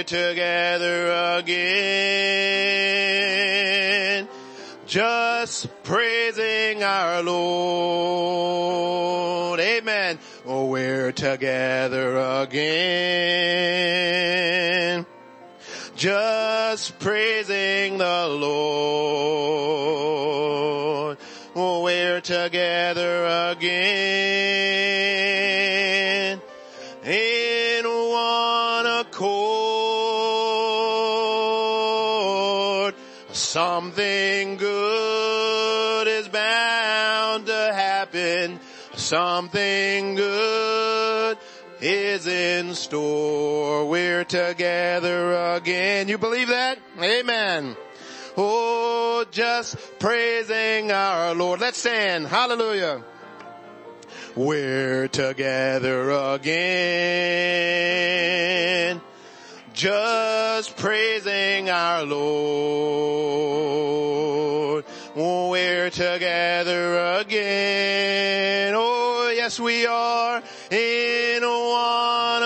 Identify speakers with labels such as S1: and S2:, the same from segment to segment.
S1: we're together again, just praising our Lord. Amen. Oh, we're together again, just praising the Lord. Oh, we're together again in one accord. Something good is bound to happen. Something good is in store. We're together again. You believe that? Amen. Oh, just praising our Lord. Let's stand. Hallelujah. We're together again, just praising our Lord. Oh, we're together again. Oh, yes, we are in one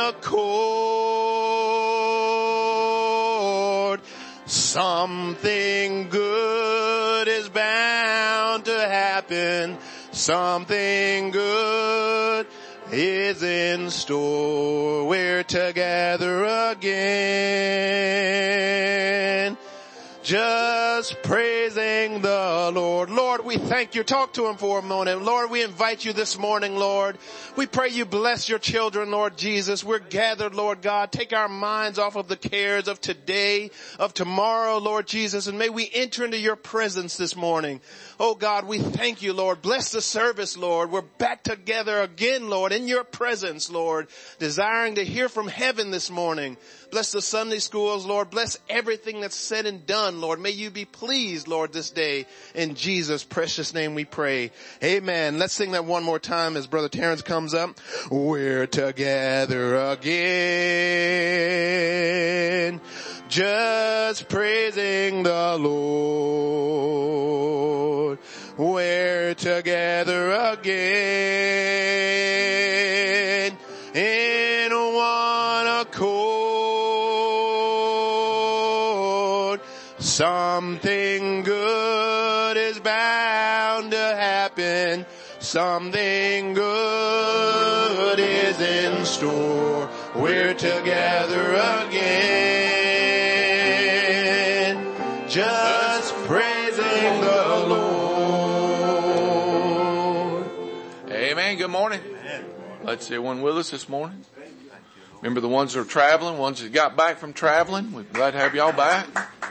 S1: accord. Something good is bound to happen. Something good is in store. We're together again, just praising the Lord. Lord, we thank you. Talk to him for a moment. Lord, we invite you this morning, Lord. We pray you bless your children, Lord Jesus. We're gathered, Lord God. Take our minds off of the cares of today, of tomorrow, Lord Jesus, and may we enter into your presence this morning. Oh God, we thank you, Lord. Bless the service, Lord. We're back together again, Lord, in your presence, Lord, desiring to hear from heaven this morning. Bless the Sunday schools, Lord. Bless everything that's said and done, Lord. May you be pleased, Lord, this day. In Jesus' precious name we pray. Amen. Let's sing that one more time as Brother Terrence comes up. We're together again, just praising the Lord. We're together again in one accord. Something good is bound to happen. Something good is in store. We're together again, just praising the Lord.
S2: Amen. Good morning. Let's see everyone with us this morning. Remember the ones that are traveling, ones that got back from traveling. We're glad to have y'all back.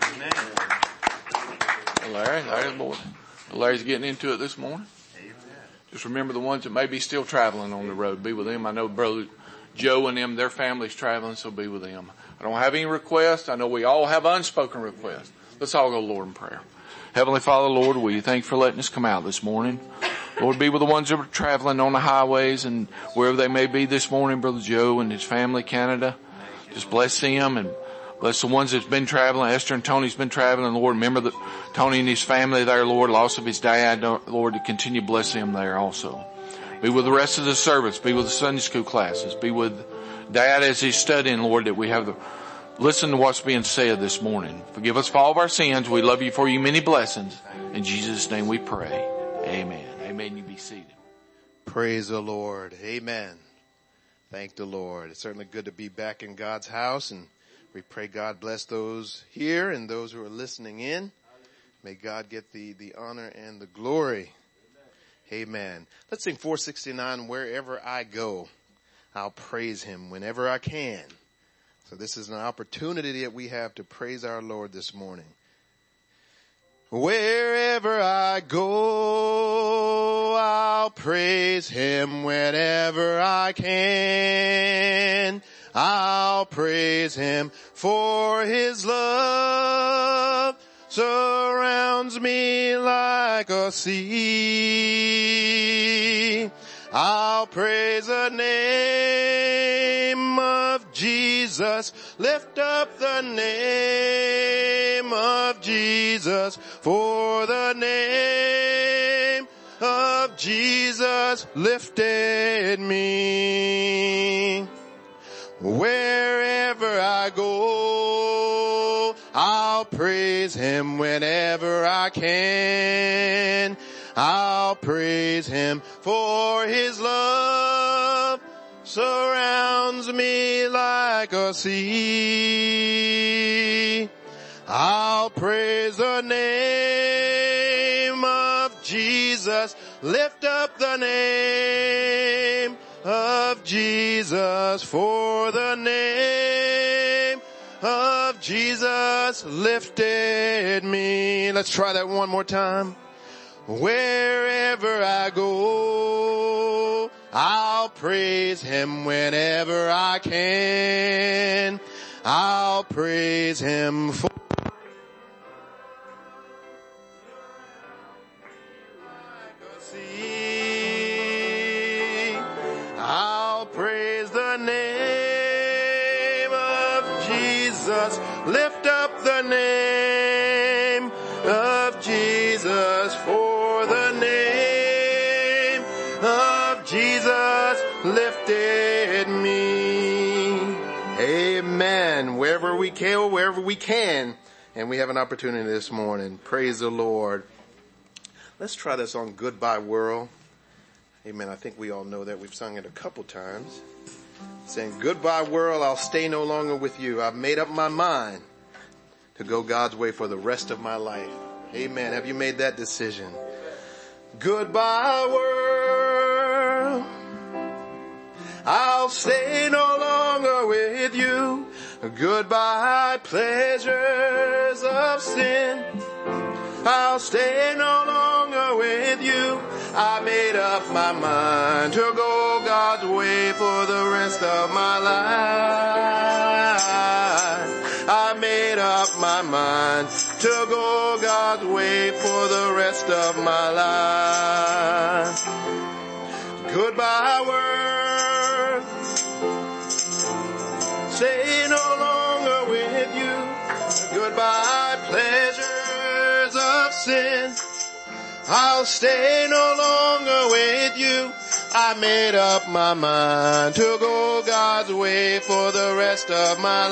S2: Larry's getting into it this morning. Just remember the ones that may be still traveling on the road. Be with them. I know Brother Joe and them, their family's traveling, so be with them. I don't have any requests. I know we all have unspoken requests. Let's all go to the Lord in prayer. Heavenly Father, Lord, we thank you for letting us come out this morning. Lord, be with the ones that are traveling on the highways and wherever they may be this morning. Brother Joe and his family, Canada. Just bless them and bless the ones that's been traveling. Esther and Tony's been traveling. Lord, remember that Tony and his family there, Lord, loss of his dad. Lord, to continue to bless them there also. Be with the rest of the service. Be with the Sunday school classes. Be with Dad as he's studying, Lord, that we have listen to what's being said this morning. Forgive us for all of our sins. We love you for you many blessings. In Jesus' name we pray. Amen. Amen. You be seated.
S1: Praise the Lord. Amen. Thank the Lord. It's certainly good to be back in God's house, and we pray God bless those here and those who are listening in. May God get the honor and the glory. Amen. Let's sing 469, Wherever I Go, I'll praise him whenever I can. So this is an opportunity that we have to praise our Lord this morning. Wherever I go, I'll praise him whenever I can. I'll praise him for his love surrounds me like a sea. I'll praise the name of Jesus. Lift up the name of Jesus, for the name of Jesus lifted me. Wherever I go, I'll praise him whenever I can. I'll praise him for his love surrounds me like a sea. I'll praise the name of Jesus. Lift up the name of Jesus, for the name of Jesus lifted me. Let's try that one more time. Wherever I go, I'll praise him whenever I can. I'll praise him for I'll praise the name of Jesus. Lift up the name of Jesus, for the name of Jesus lifted me. Amen. Wherever we can, and we have an opportunity this morning. Praise the Lord. Let's try this on Goodbye World. Amen. I think we all know that. We've sung it a couple times. Saying, goodbye world, I'll stay no longer with you. I've made up my mind to go God's way for the rest of my life. Amen. Have you made that decision? Goodbye world, I'll stay no longer with you. Goodbye pleasures of sin, I'll stay no longer with you. I made up my mind to go God's way for the rest of my life. I made up my mind to go God's way for the rest of my life. Goodbye world, stay no longer with you. Goodbye pleasures of sin, I'll stay no longer with you. I made up my mind to go God's way for the rest of my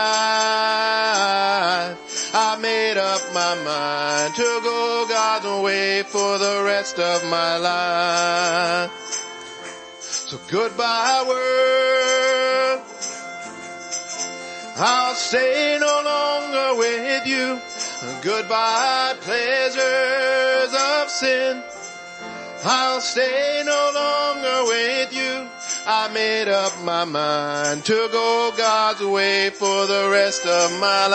S1: life. I made up my mind to go God's way for the rest of my life. So goodbye world, I'll stay no longer with you. Goodbye pleasures of sin, I'll stay no longer with you. I made up my mind to go God's way for the rest of my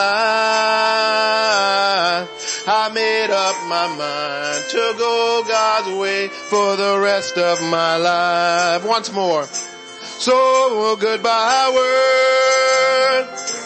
S1: life. I made up my mind to go God's way for the rest of my life. Once more. So goodbye world,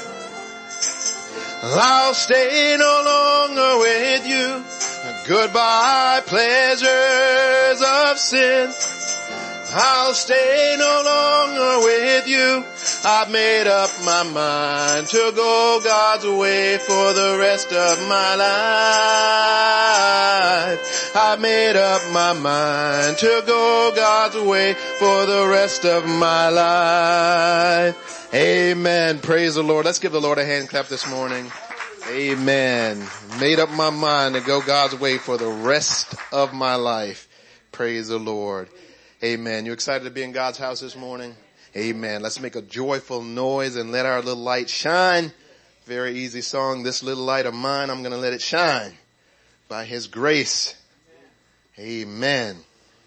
S1: I'll stay no longer with you. Goodbye pleasures of sin, I'll stay no longer with you. I've made up my mind to go God's way for the rest of my life. I made up my mind to go God's way for the rest of my life. Amen. Praise the Lord. Let's give the Lord a hand clap this morning. Amen. Made up my mind to go God's way for the rest of my life. Praise the Lord. Amen. You excited to be in God's house this morning? Amen. Let's make a joyful noise and let our little light shine. Very easy song. This little light of mine, I'm going to let it shine by his grace. Amen.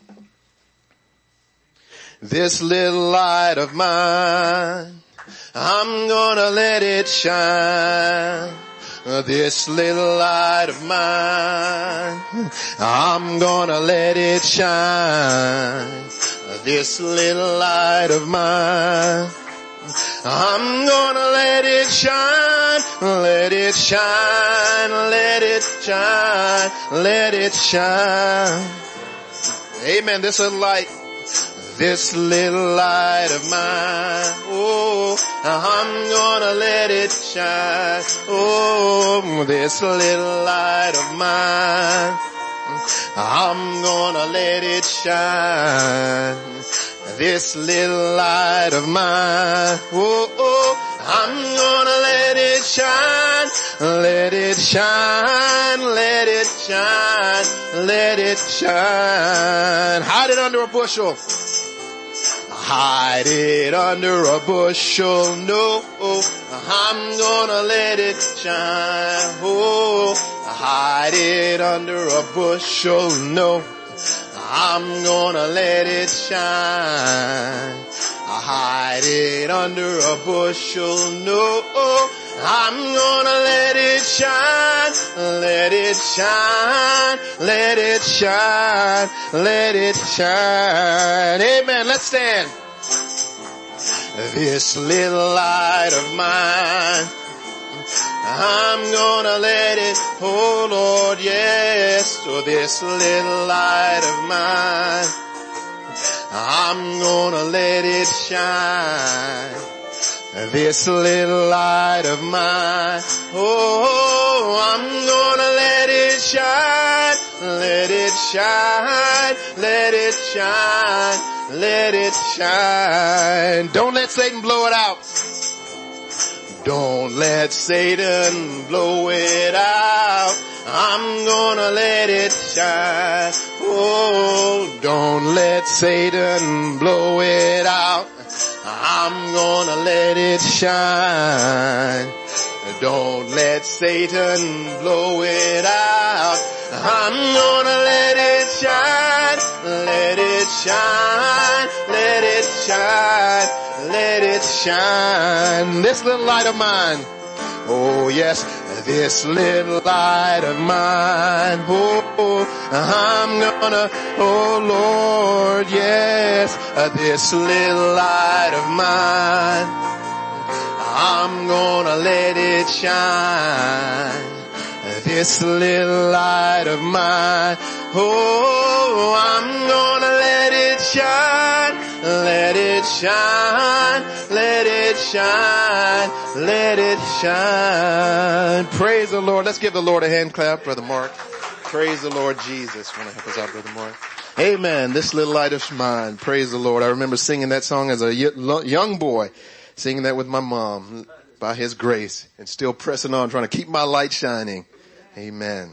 S1: This little light of mine, I'm gonna let it shine. This little light of mine, I'm gonna let it shine. This little light of mine, I'm gonna let it shine, let it shine, let it shine, let it shine. Amen. This little light. This little light of mine, oh, I'm gonna let it shine. Oh, this little light of mine, I'm gonna let it shine. this little light of mine. Oh, oh, I'm gonna let it shine, let it shine, let it shine, let it shine. Hide it under a bushel. Hide it under a bushel, no, I'm gonna let it shine. Oh, hide it under a bushel, no, I'm gonna let it shine. Hide it under a bushel, no, I'm gonna let it shine, let it shine, let it shine, let it shine. Amen. Let's stand. This little light of mine, I'm gonna let it, oh Lord, yes. So this little light of mine, I'm gonna let it shine. This little light of mine, oh, I'm gonna let it shine, let it shine, let it shine, let it shine. Don't let Satan blow it out. Don't let Satan blow it out. I'm gonna let it shine. Oh, don't let Satan blow it out. I'm gonna let it shine. Don't let Satan blow it out. I'm gonna let it shine, let it shine, let it shine, let it shine. This little light of mine, oh yes, this little light of mine, oh, I'm gonna, oh Lord, yes, this little light of mine, I'm gonna let it shine. This little light of mine, oh, I'm gonna let it shine, let it shine, let it shine, let it shine. Praise the Lord. Let's give the Lord a hand clap, Brother Mark. Praise the Lord Jesus. Want to help us out, Brother Mark? Amen. This little light of mine. Praise the Lord. I remember singing that song as a young boy, singing that with my mom by His grace, and still pressing on, trying to keep my light shining. Amen.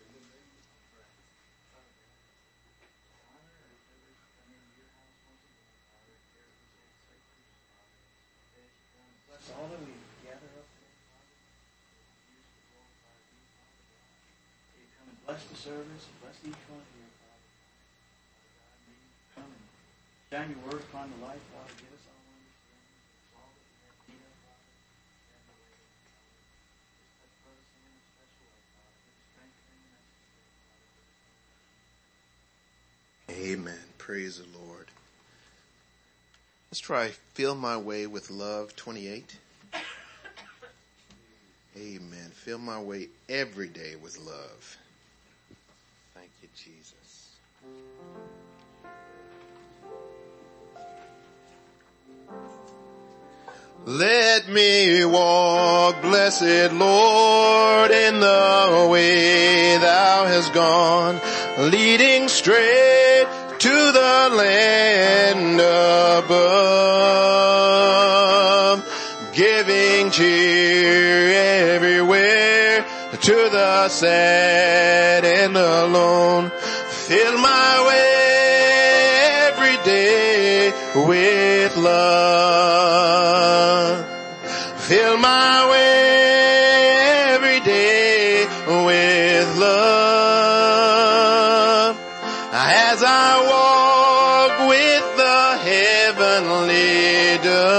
S3: Bless the service, bless each one here, Father. Come and shine your word upon the life, Father. Give us all understanding. All that we have need of, Father. Have the way, Father. Just touch Brother Sam in a special way, Father. Give us strength to bring the message to Father.
S1: Amen. Praise the Lord. Let's try Fill My Way with Love 28. Amen. Fill my way every day with love. Thank you, Jesus. Let me walk, blessed Lord, in the way thou hast gone, leading straight to the land above, giving cheer everywhere to the sad and alone. Fill my way every day with love. Fill my way every day with love. As I walk with the heavenly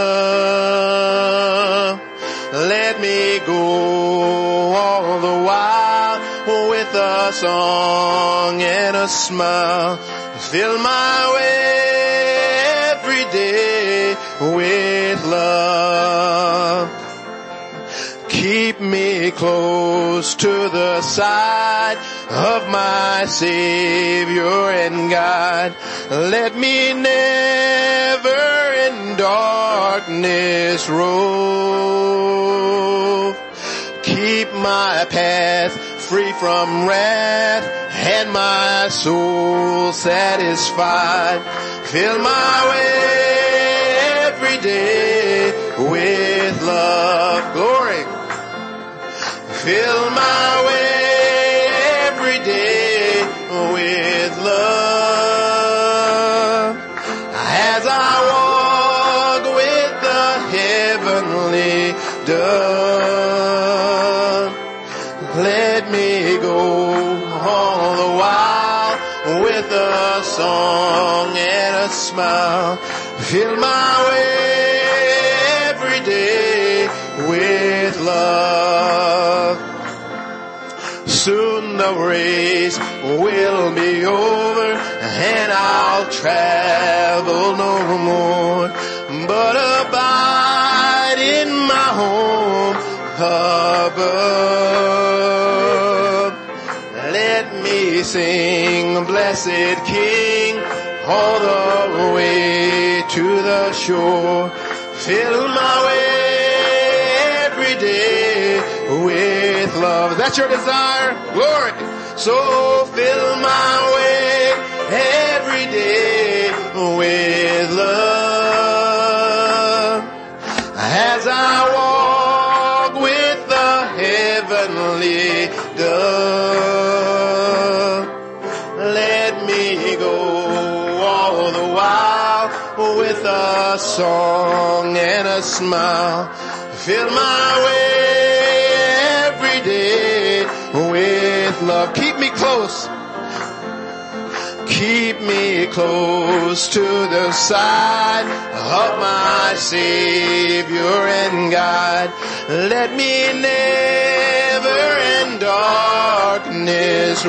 S1: dove, let me go all the while with a song and a smile. Fill my way every day with love. Keep me close to the side of my Savior and God. Let me never in darkness rove. Keep my path free from wrath and my soul satisfied. Fill my way every day with love. Glory. Fill my way every day with love. As I walk with the heavenly dove, let me go all the while with a song and a smile. Fill my way every day with love. Soon the race will be over and I'll travel no more, but abide in my home above. Let me sing, blessed King, all the way to the shore. Fill my way every day with love. That's your desire? Glory. So fill my way every day with love. As I walk with the heavenly dove, let me go all the while with a song and a smile. Fill my way every day with love. Keep me close. Keep me close to the side of my Savior and God. Let me never in darkness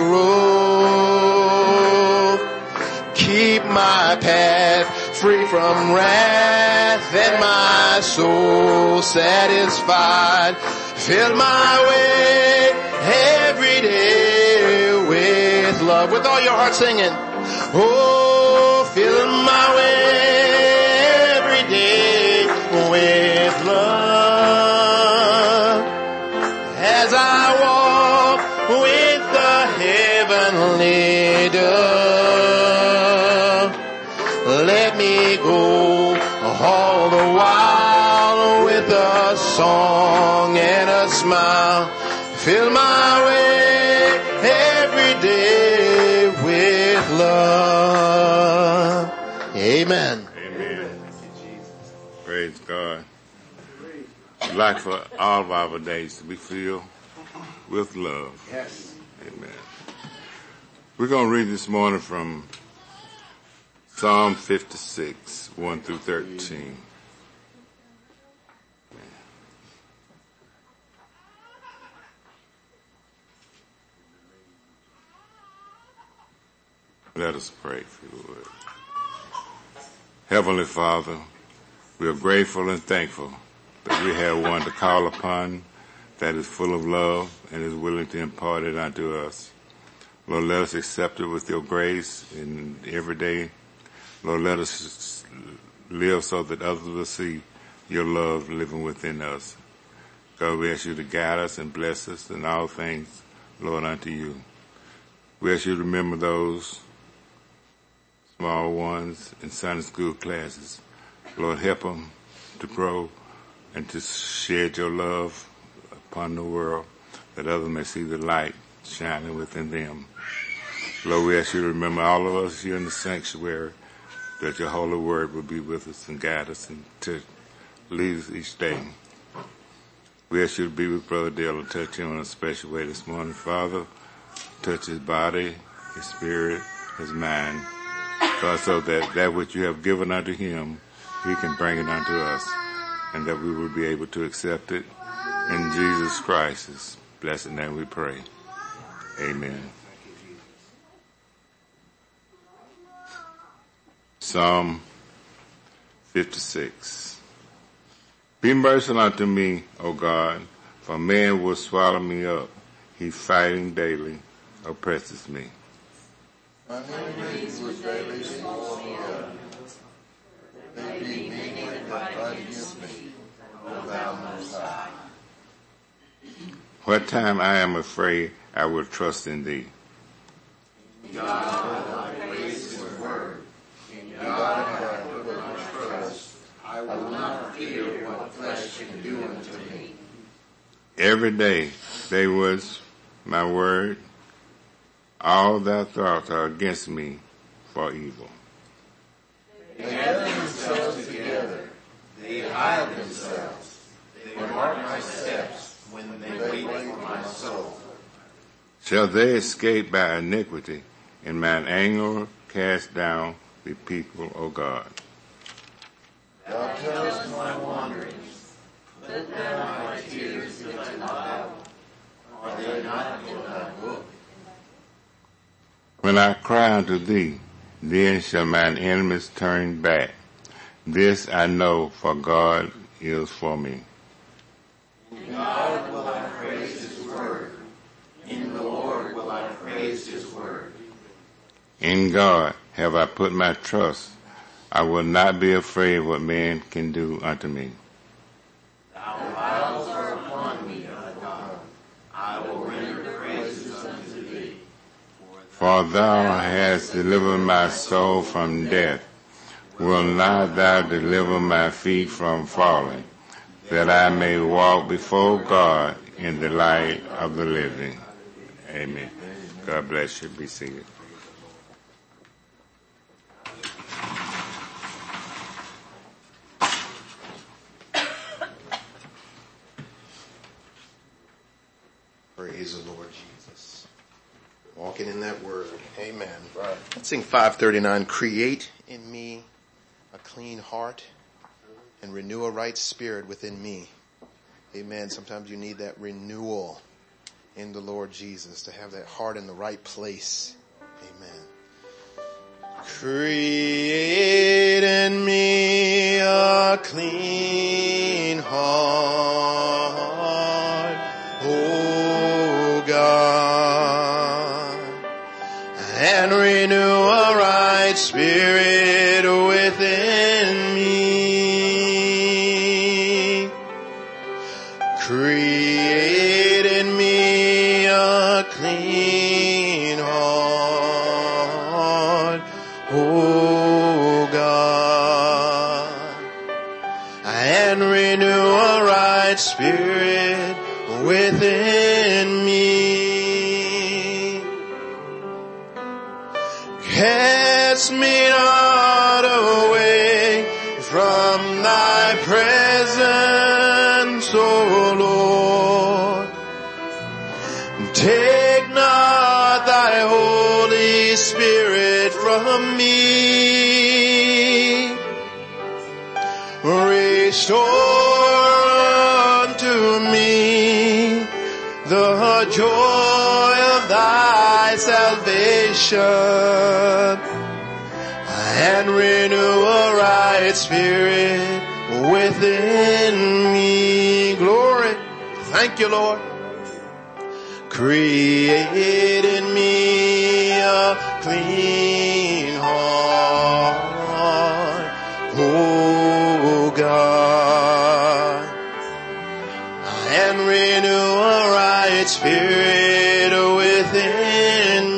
S1: rove. Keep my path free from wrath and my soul satisfied. Fill my way every day with love. With all your heart singing. Oh, fill my way every day with love. As I walk with the heavenly dove, let me go all the while with a song and a smile. Fill my way every day with love. Amen.
S4: Amen. Praise God. I'd like for all of our days to be filled with love.
S1: Yes.
S4: Amen. We're going to read this morning from Psalm 56, 1 through 13. Let us pray, if you would. Heavenly Father, we are grateful and thankful that we have one to call upon that is full of love and is willing to impart it unto us. Lord, let us accept it with your grace in every day. Lord, let us live so that others will see your love living within us. God, we ask you to guide us and bless us in all things, Lord, unto you. We ask you to remember those small ones in Sunday school classes. Lord, help them to grow and to shed your love upon the world, that others may see the light shining within them. Lord, we ask you to remember all of us here in the sanctuary, that your holy word will be with us and guide us and to lead us each day. We ask you to be with Brother Dale and touch him in a special way this morning. Father, touch his body, his spirit, his mind, God, so that which you have given unto him, he can bring it unto us, and that we will be able to accept it. In Jesus Christ's blessed name we pray. Amen. Psalm 56. Be merciful unto me, O God, for man will swallow me up. He fighting daily oppresses me.
S5: My enemies would daily swallow me up. They be many that fight against me, O thou Most High.
S4: What time I am afraid, I will trust in thee.
S5: God, I praise his word. In God can do unto me.
S4: Every day they was my word. All thy thoughts are against me for evil.
S5: They gather themselves together. They hide themselves. They mark my steps when they wait for my soul.
S4: Shall they escape by iniquity, and mine anger cast down the people, O God?
S5: Thou tellest my wanderings. Put down my tears into thy book. Are they not in thy book?
S4: When I cry unto thee, then shall mine enemies turn back. This I know, for God is for me.
S5: In God will I praise his word. In the Lord will I praise his word.
S4: In God have I put my trust. I will not be afraid what man can do unto me.
S5: Thy wiles are upon me, O God. I will render praises unto thee.
S4: For thou hast delivered my soul from death. Will not thou deliver my feet from falling, that I may walk before God in the light of the living? Amen. God bless you. Be seated.
S1: Praise the Lord Jesus. Walking in that word. Amen. Right. Let's sing 539. Create in me a clean heart and renew a right spirit within me. Amen. Sometimes you need that renewal in the Lord Jesus to have that heart in the right place. Amen. Create in me a clean heart, O God, and renew a right spirit within me. Create in me a clean heart, O God, and renew a right spirit within me. Cast me not away from thy presence, O Lord. Take not thy Holy Spirit from me. Restore unto me the joy of thy salvation, and renew a right spirit within me. Glory. Thank you, Lord. Create in me a clean heart, O God, and renew a right spirit within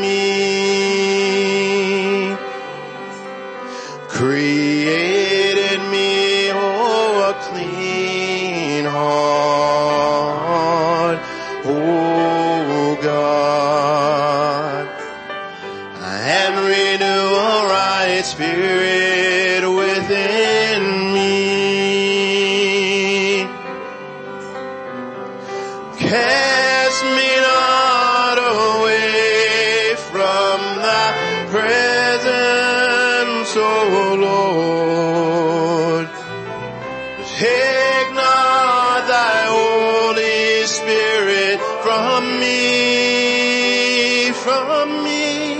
S1: me. Create in me, oh, a clean heart, O God, and renew a right spirit within me. Cast me not away from thy presence, O Lord. Take not thy Holy Spirit from me, from me.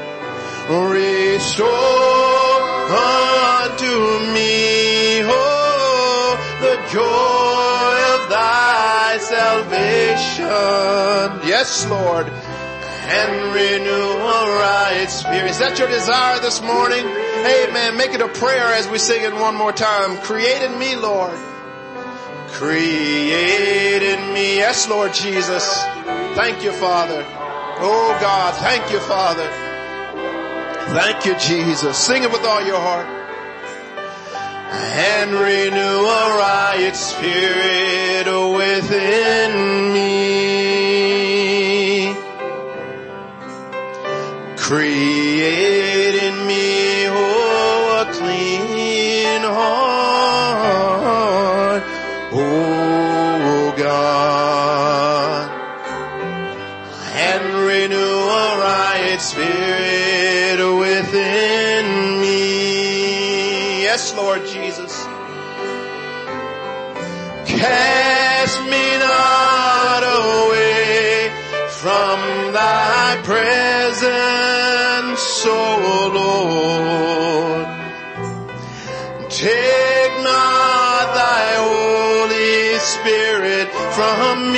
S1: Restore unto me, oh, the joy of thy salvation. Yes, Lord. And renew a right spirit. Is that your desire this morning? Amen. Make it a prayer as we sing it one more time. Create in me, Lord. Create in me. Yes, Lord Jesus. Thank you, Father. Oh, God. Thank you, Father. Thank you, Jesus. Sing it with all your heart. and renew a right spirit within me. Create in me, oh, a clean heart, oh God, and renew a right spirit within me. Yes, Lord Jesus. Cast me not away from thy presence, O Lord. Take not thy Holy Spirit from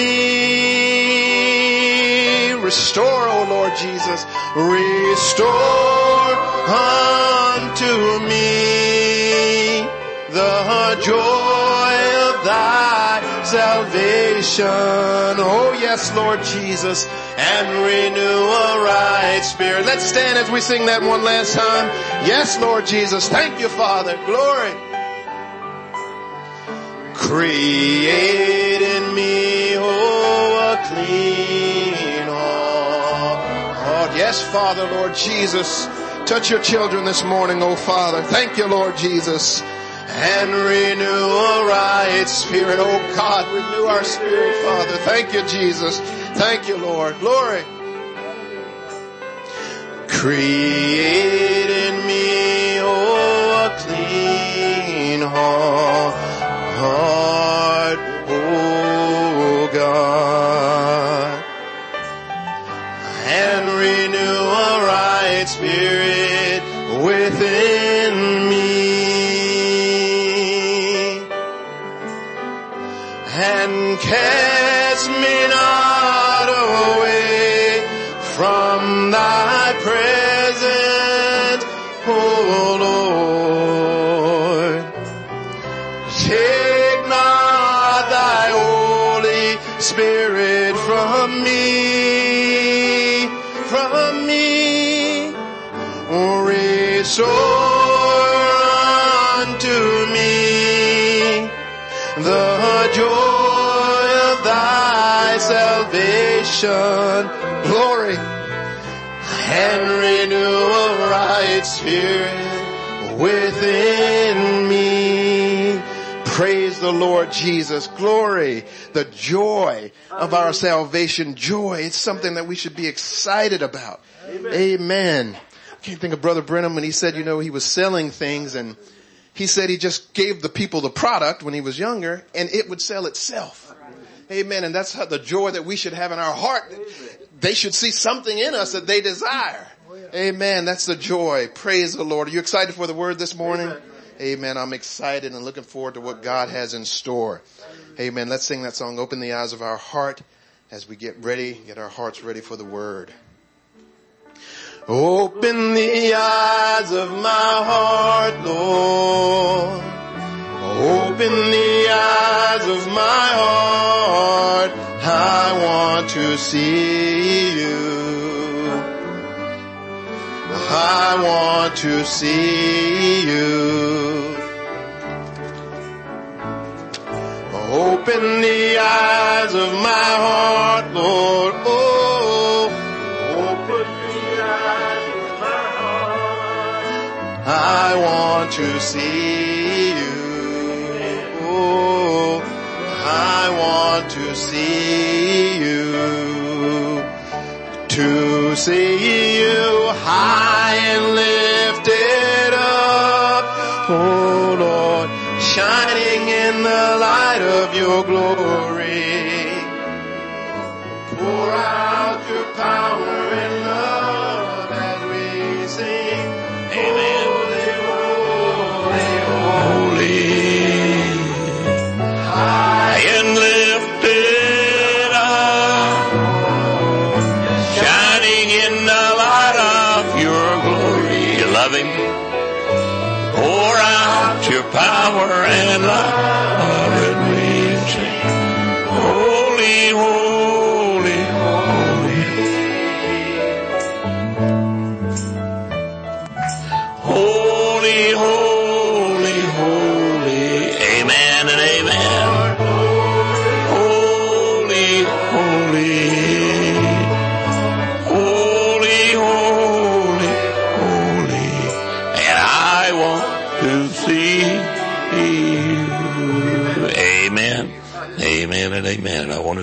S1: me. Restore, O Lord Jesus. Restore unto me the joy of thy salvation. Oh yes, Lord Jesus. And renew a right spirit. Let's stand as we sing that one last time. Yes, Lord Jesus. Thank you, Father. Glory. Create in me, oh, a clean heart. Yes, Father, Lord Jesus. Touch your children this morning, oh Father. Thank you, Lord Jesus. And renew a right spirit. Oh God, renew our spirit, Father. Thank you, Jesus. Thank you, Lord. Glory. Create in me, oh, a clean heart, oh God, and renew a right spirit within me. And cast me not away from thy presence, O Lord. Take not thy Holy Spirit from me, from me. Restore unto me the joy of thy salvation. Glory. And renew a right spirit within me. Praise the Lord Jesus. Glory. The joy of our salvation. Joy. It's something that we should be excited about. Amen. I can't think of Brother Brenham when he said, he was selling things, and he said he just gave the people the product when he was younger and it would sell itself. Amen. And that's how the joy that we should have in our heart. They should see something in us that they desire. Amen. That's the joy. Praise the Lord. Are you excited for the word this morning? Amen. I'm excited and looking forward to what God has in store. Amen. Let's sing that song, Open the Eyes of Our Heart, as we get our hearts ready for the word. Open the eyes of my heart, Lord. Open the eyes of my heart. I want to see you. I want to see you. Open the eyes of my heart, Lord. Oh, open the eyes of my heart. I want to see you. Oh, I want to see you. To see you high and lifted up, oh Lord, shining in the light of your glory. Pour out your power and love as we sing. Amen. Holy, holy, high and lifted up, shining in the light of your glory. You love him? Pour out your power and love and we sing. Holy, holy, holy. Holy, holy, holy.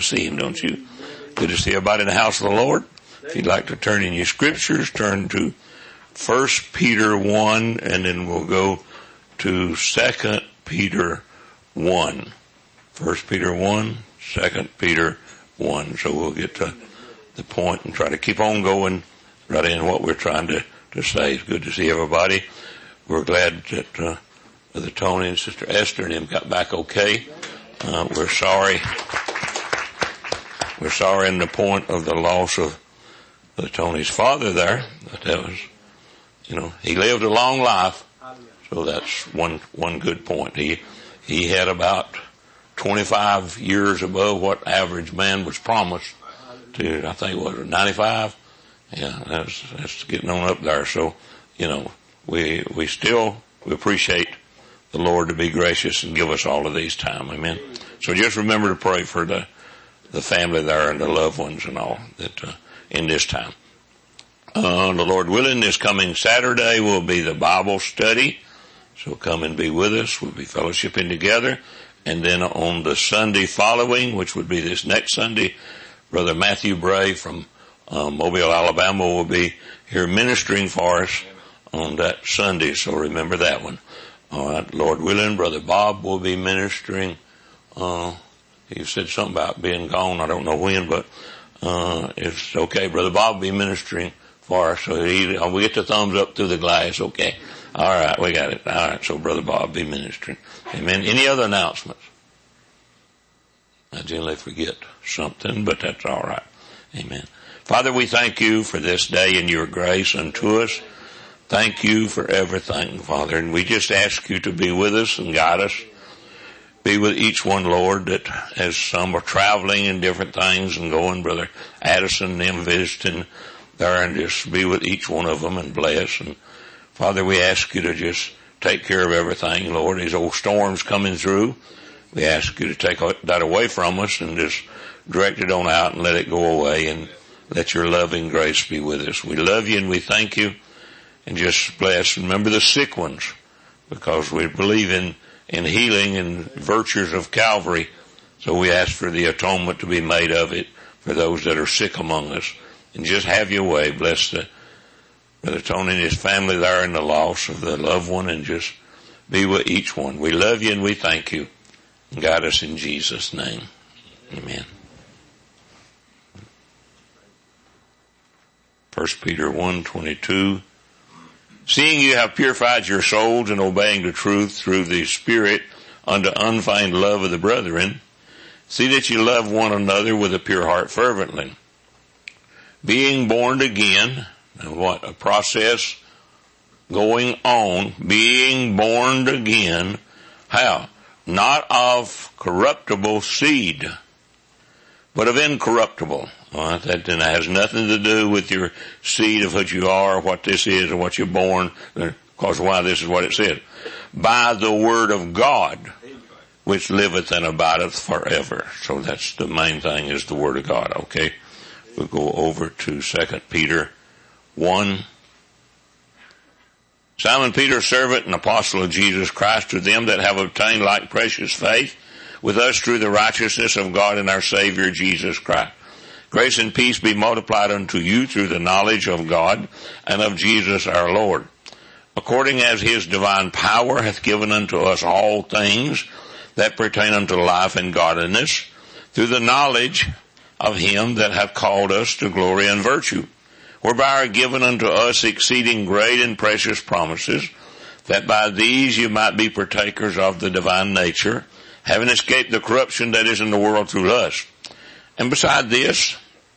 S6: to see him, don't you? Good to see everybody in the house of the Lord. If you'd like to turn in your scriptures, turn to 1 Peter 1, and then we'll go to 2 Peter 1. 1 Peter 1, 2 Peter 1. So we'll get to the point and try to keep on going right in what we're trying to say. It's good to see everybody. We're glad that Brother Tony and Sister Esther and him got back okay. We're sorry. We're sorry in the point of the loss of Tony's father there. But that was, he lived a long life. So that's one good point. He had about 25 years above what average man was promised to, I think, what, 95? Yeah, that's getting on up there. So, we appreciate the Lord to be gracious and give us all of these time. Amen. So just remember to pray for the family there and the loved ones and all that, in this time. The Lord willing, this coming Saturday will be the Bible study. So come and be with us. We'll be fellowshipping together. And then on the Sunday following, which would be this next Sunday, Brother Matthew Bray from Mobile, Alabama will be here ministering for us on that Sunday. So remember that one. All right. Lord willing, Brother Bob will be ministering. He said something about being gone. I don't know when, but it's okay. Brother Bob will be ministering for us. So we get the thumbs up through the glass. Okay. All right. We got it. All right. So Brother Bob will be ministering. Amen. Any other announcements? I generally forget something, but that's all right. Amen. Father, we thank you for this day and your grace unto us. Thank you for everything, Father. And we just ask you to be with us and guide us. Be with each one, Lord, that as some are traveling and different things and going, Brother Addison and them visiting there, and just be with each one of them and bless. And Father, we ask you to just take care of everything, Lord. These old storms coming through, we ask you to take that away from us and just direct it on out and let it go away, and let your loving grace be with us. We love you and we thank you, and just bless. Remember the sick ones, because we believe in healing and virtues of Calvary. So we ask for the atonement to be made of it for those that are sick among us. And just have your way. Bless Brother Tony and his family there in the loss of the loved one, and just be with each one. We love you and we thank you. And guide us in Jesus' name. Amen. 1 Peter 1:22. Seeing you have purified your souls in obeying the truth through the Spirit unto unfeigned love of the brethren, see that you love one another with a pure heart fervently. Being born again, now what? A process going on. Being born again. How? Not of corruptible seed, but of incorruptible. All right, that then has nothing to do with your seed of what you are, or what this is, or what you're born, because why this is what it said. By the word of God, which liveth and abideth forever. So that's the main thing, is the word of God, okay? We'll go over to 2 Peter 1. Simon Peter, servant and apostle of Jesus Christ, to them that have obtained like precious faith with us through the righteousness of God and our Savior Jesus Christ. Grace and peace be multiplied unto you through the knowledge of God and of Jesus our Lord, according as his divine power hath given unto us all things that pertain unto life and godliness, through the knowledge of him that hath called us to glory and virtue, whereby are given unto us exceeding great and precious promises, that by these you might be partakers of the divine nature, having escaped the corruption that is in the world through lust. And beside this,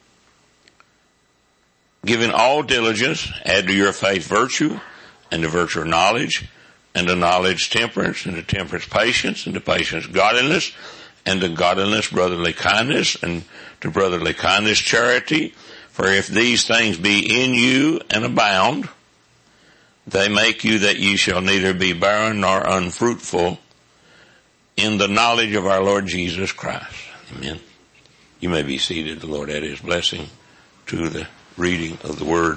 S6: giving all diligence, add to your faith virtue, and to virtue knowledge, and to knowledge temperance, and to temperance patience, and to patience godliness, and to godliness brotherly kindness, and to brotherly kindness charity. For if these things be in you and abound, they make you that ye shall neither be barren nor unfruitful in the knowledge of our Lord Jesus Christ. Amen. You may be seated. The Lord add his blessing to the reading of the word.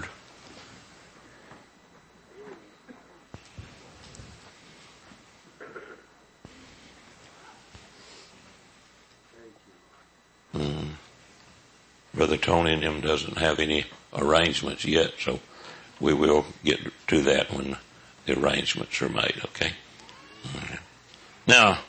S6: Brother Tony and him doesn't have any arrangements yet, so we will get to that when the arrangements are made, okay? All right. Now,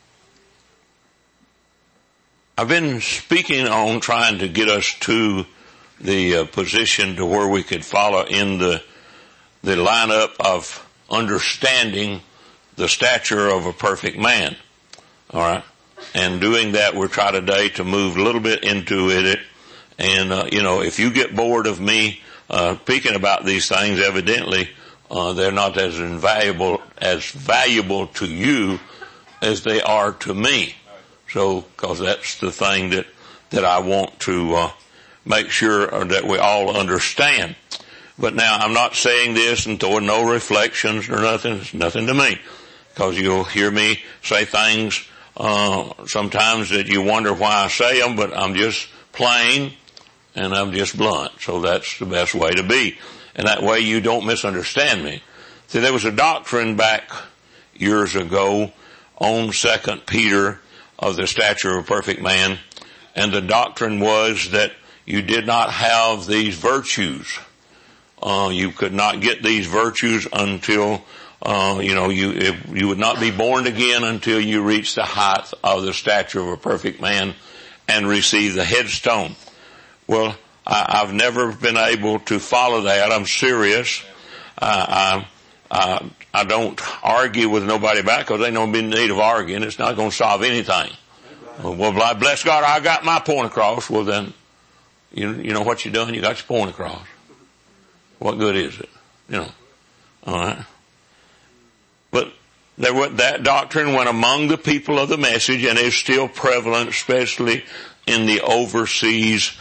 S6: I've been speaking on trying to get us to the position to where we could follow in the lineup of understanding the stature of a perfect man. All right. And doing that, we'll try today to move a little bit into it. And, if you get bored of me, speaking about these things, evidently, they're not as valuable to you as they are to me. So, cause that's the thing that I want to, make sure that we all understand. But now I'm not saying this and throwing no reflections or nothing. It's nothing to me. Cause you'll hear me say things, sometimes that you wonder why I say them, but I'm just plain and I'm just blunt. So that's the best way to be. And that way you don't misunderstand me. See, there was a doctrine back years ago on 2 Peter of the stature of a perfect man. And the doctrine was that you did not have these virtues. You could not get these virtues until, you would not be born again until you reach the height of the stature of a perfect man and receive the headstone. Well, I've never been able to follow that. I'm serious. I don't argue with nobody back because they don't be in need of arguing. It's not going to solve anything. Well, bless God, I got my point across. Well, then, you know what you're doing? You got your point across. What good is it? All right. But that doctrine went among the people of the message and is still prevalent, especially in the overseas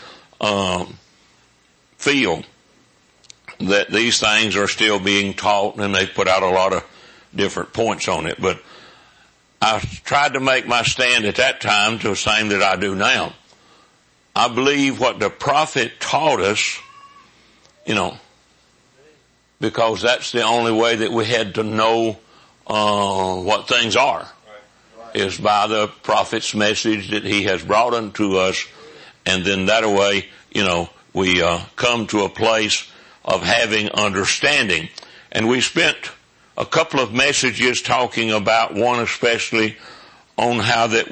S6: field, that these things are still being taught, and they've put out a lot of different points on it. But I tried to make my stand at that time to the same that I do now. I believe what the prophet taught us, because that's the only way that we had to know what things are, is by the prophet's message that he has brought unto us. And then that way, we come to a place of having understanding. And we spent a couple of messages talking about one especially on how that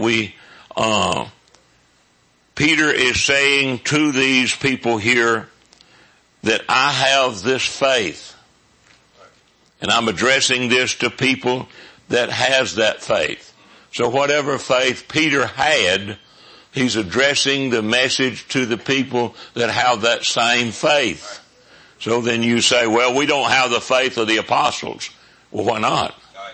S6: Peter is saying to these people here that I have this faith. And I'm addressing this to people that has that faith. So whatever faith Peter had, he's addressing the message to the people that have that same faith. So then you say, well, we don't have the faith of the apostles. Well, why not?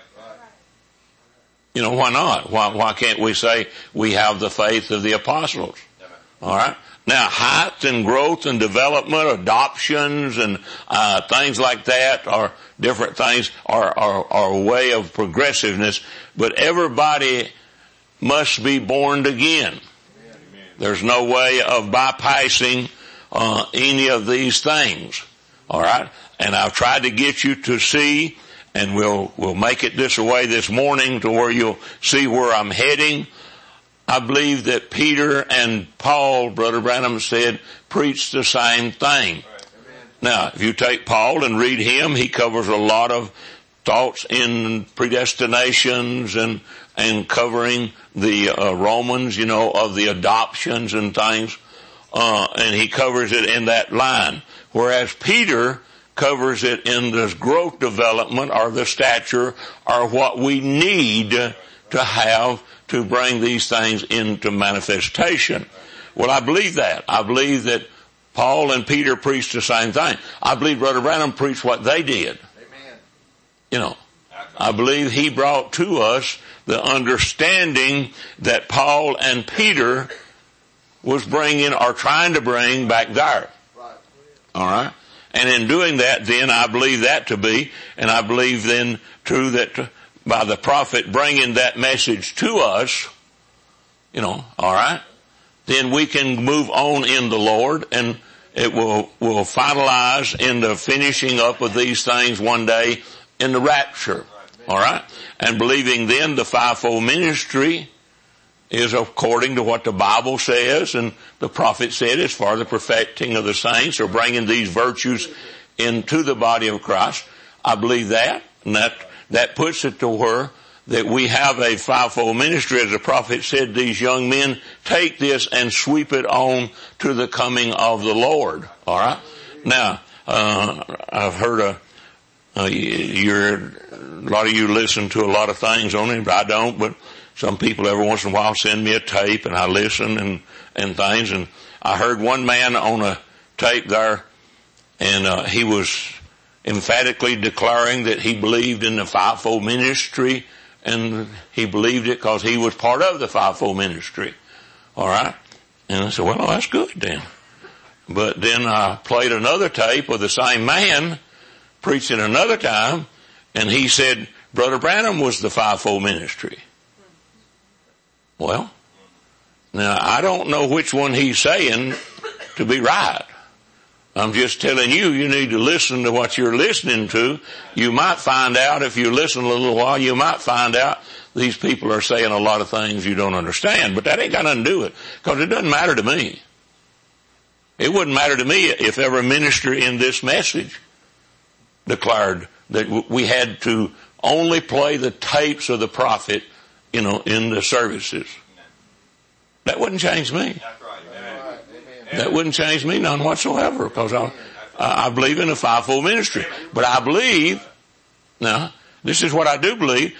S6: Why not? Why can't we say we have the faith of the apostles? All right. Now, height and growth and development, adoptions and things like that are different things, are a way of progressiveness. But everybody must be born again. There's no way of bypassing any of these things. All right. And I've tried to get you to see, and we'll make it this way this morning to where you'll see where I'm heading. I believe that Peter and Paul, Brother Branham said, preached the same thing. Now, if you take Paul and read him, he covers a lot of thoughts in predestinations and covering the Romans, of the adoptions and things. And he covers it in that line. Whereas Peter covers it in this growth development or the stature or what we need to have to bring these things into manifestation. Well, I believe that. I believe that Paul and Peter preached the same thing. I believe Brother Branham preached what they did. Amen. I believe he brought to us the understanding that Paul and Peter was bringing or trying to bring back there. Right. All right. And in doing that, then I believe that to be, and I believe then true that by the prophet bringing that message to us, all right, then we can move on in the Lord, and it will finalize in the finishing up of these things one day in the rapture. All right. And believing then the fivefold ministry, is according to what the Bible says and the prophet said is for the perfecting of the saints, or bringing these virtues into the body of Christ. I believe that, and that puts it to where that we have a fivefold ministry. As the prophet said, these young men take this and sweep it on to the coming of the Lord. All right. Now, I've heard a lot of you listen to a lot of things on it, but I don't. But some people every once in a while send me a tape, and I listen and things. And I heard one man on a tape there, and he was emphatically declaring that he believed in the fivefold ministry, and he believed it because he was part of the fivefold ministry. All right. And I said, well, that's good then. But then I played another tape of the same man preaching another time, and he said Brother Branham was the fivefold ministry. Well, now I don't know which one he's saying to be right. I'm just telling you, you need to listen to what you're listening to. You might find out, if you listen a little while, you might find out these people are saying a lot of things you don't understand. But that ain't got nothing to do with it, because it doesn't matter to me. It wouldn't matter to me if every minister in this message declared that we had to only play the tapes of the prophet, in the services. That wouldn't change me. That wouldn't change me none whatsoever, because I believe in a fivefold ministry. But I believe, now, this is what I do believe,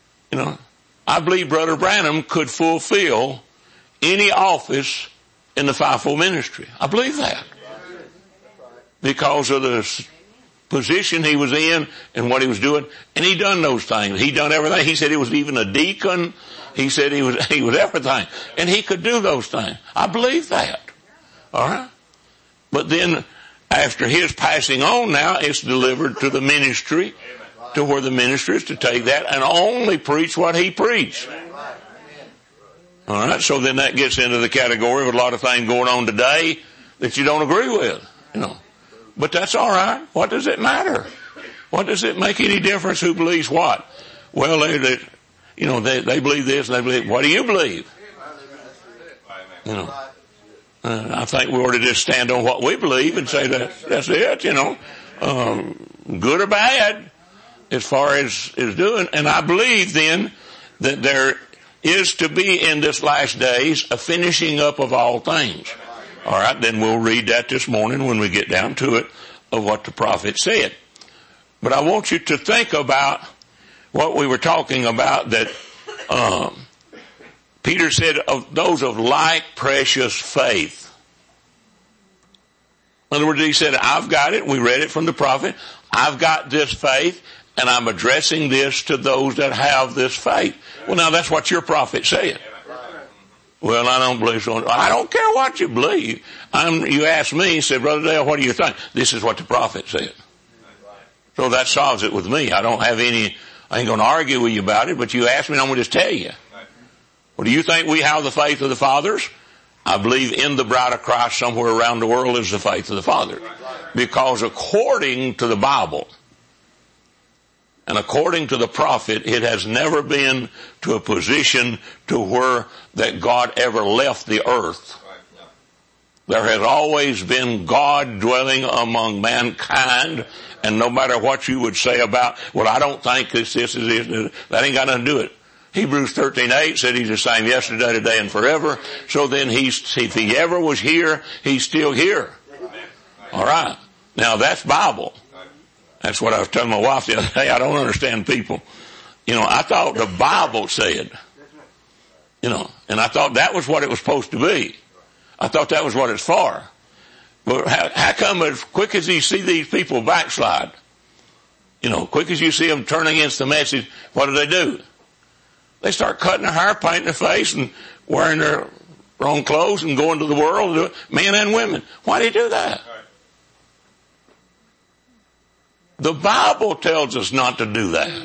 S6: I believe Brother Branham could fulfill any office in the fivefold ministry. I believe that. Because of the position he was in and what he was doing. And he done those things. He done everything. He said he was even a deacon. He said he was everything. And he could do those things. I believe that. All right. But then after his passing on now, it's delivered to the ministry, to where the ministry is to take that and only preach what he preached. All right. So then that gets into the category of a lot of things going on today that you don't agree with, But that's all right. What does it matter? What does it make any difference who believes what? Well, they believe this and they believe, what do you believe? I think we ought to just stand on what we believe and say that's it, good or bad as far as doing. And I believe then that there is to be in this last days a finishing up of all things. All right, then we'll read that this morning when we get down to it, of what the prophet said. But I want you to think about what we were talking about, that Peter said of those of like precious faith. In other words, he said, I've got it. We read it from the prophet. I've got this faith, and I'm addressing this to those that have this faith. Well, now that's what your prophet said. Well, I don't believe so. I don't care what you believe. You asked me, he said, Brother Dale, what do you think? This is what the prophet said. So that solves it with me. I ain't going to argue with you about it, but you asked me and I'm going to just tell you. Well, do you think we have the faith of the fathers? I believe in the bride of Christ somewhere around the world is the faith of the fathers. Because according to the Bible, and according to the prophet, it has never been to a position to where that God ever left the earth. There has always been God dwelling among mankind, and no matter what you would say about, well, I don't think this is this, that ain't got nothing to do with it. Hebrews 13:8 said he's the same yesterday, today, and forever. So then if he ever was here, he's still here. All right. Now that's Bible. That's what I was telling my wife the other day. I don't understand people. I thought the Bible said, and I thought that was what it was supposed to be. I thought that was what it's for. But how come as quick as you see these people backslide, quick as you see them turn against the message, what do? They start cutting their hair, painting their face, and wearing their wrong clothes and going to the world, men and women. Why do you do that? The Bible tells us not to do that.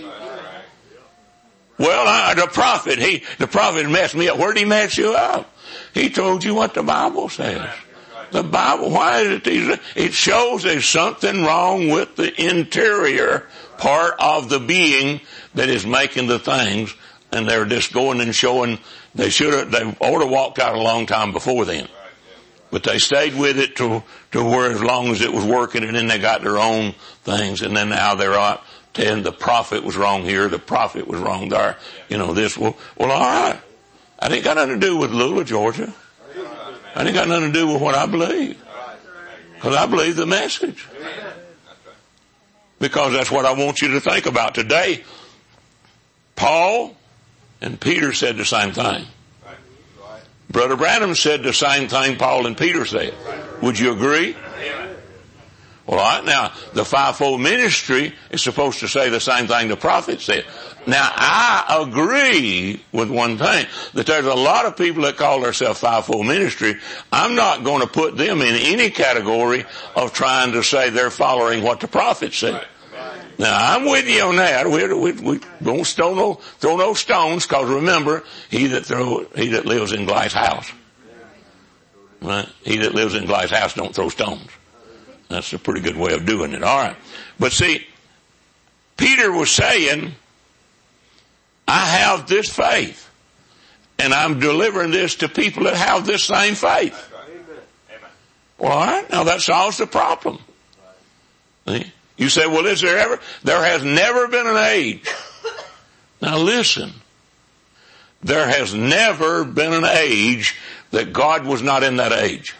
S6: Well, the prophet messed me up. Where did he mess you up? He told you what the Bible says. The Bible, why is it? It shows there's something wrong with the interior part of the being that is making the things, and they're just going and showing They ought to walked out a long time before then. But they stayed with it to where as long as it was working, and then they got their own things, and then now they're out telling the prophet was wrong here, the prophet was wrong there, this. Well, all right. I ain't got nothing to do with Lula, Georgia. I ain't got nothing to do with what I believe. Because I believe the message. Because that's what I want you to think about today. Paul and Peter said the same thing. Brother Branham said the same thing Paul and Peter said. Would you agree? Well, all right, now, the fivefold ministry is supposed to say the same thing the prophet said. Now, I agree with one thing, that there's a lot of people that call themselves fivefold ministry. I'm not going to put them in any category of trying to say they're following what the prophet said. Now, I'm with you on that. We don't throw no stones, because remember, he that lives in Gly's house. Right? He that lives in Gly's house don't throw stones. That's a pretty good way of doing it. All right. But see, Peter was saying, I have this faith, and I'm delivering this to people that have this same faith. Well, all right. Now that solves the problem. See? You say, well, there has never been an age. Now listen, there has never been an age that God was not in that age.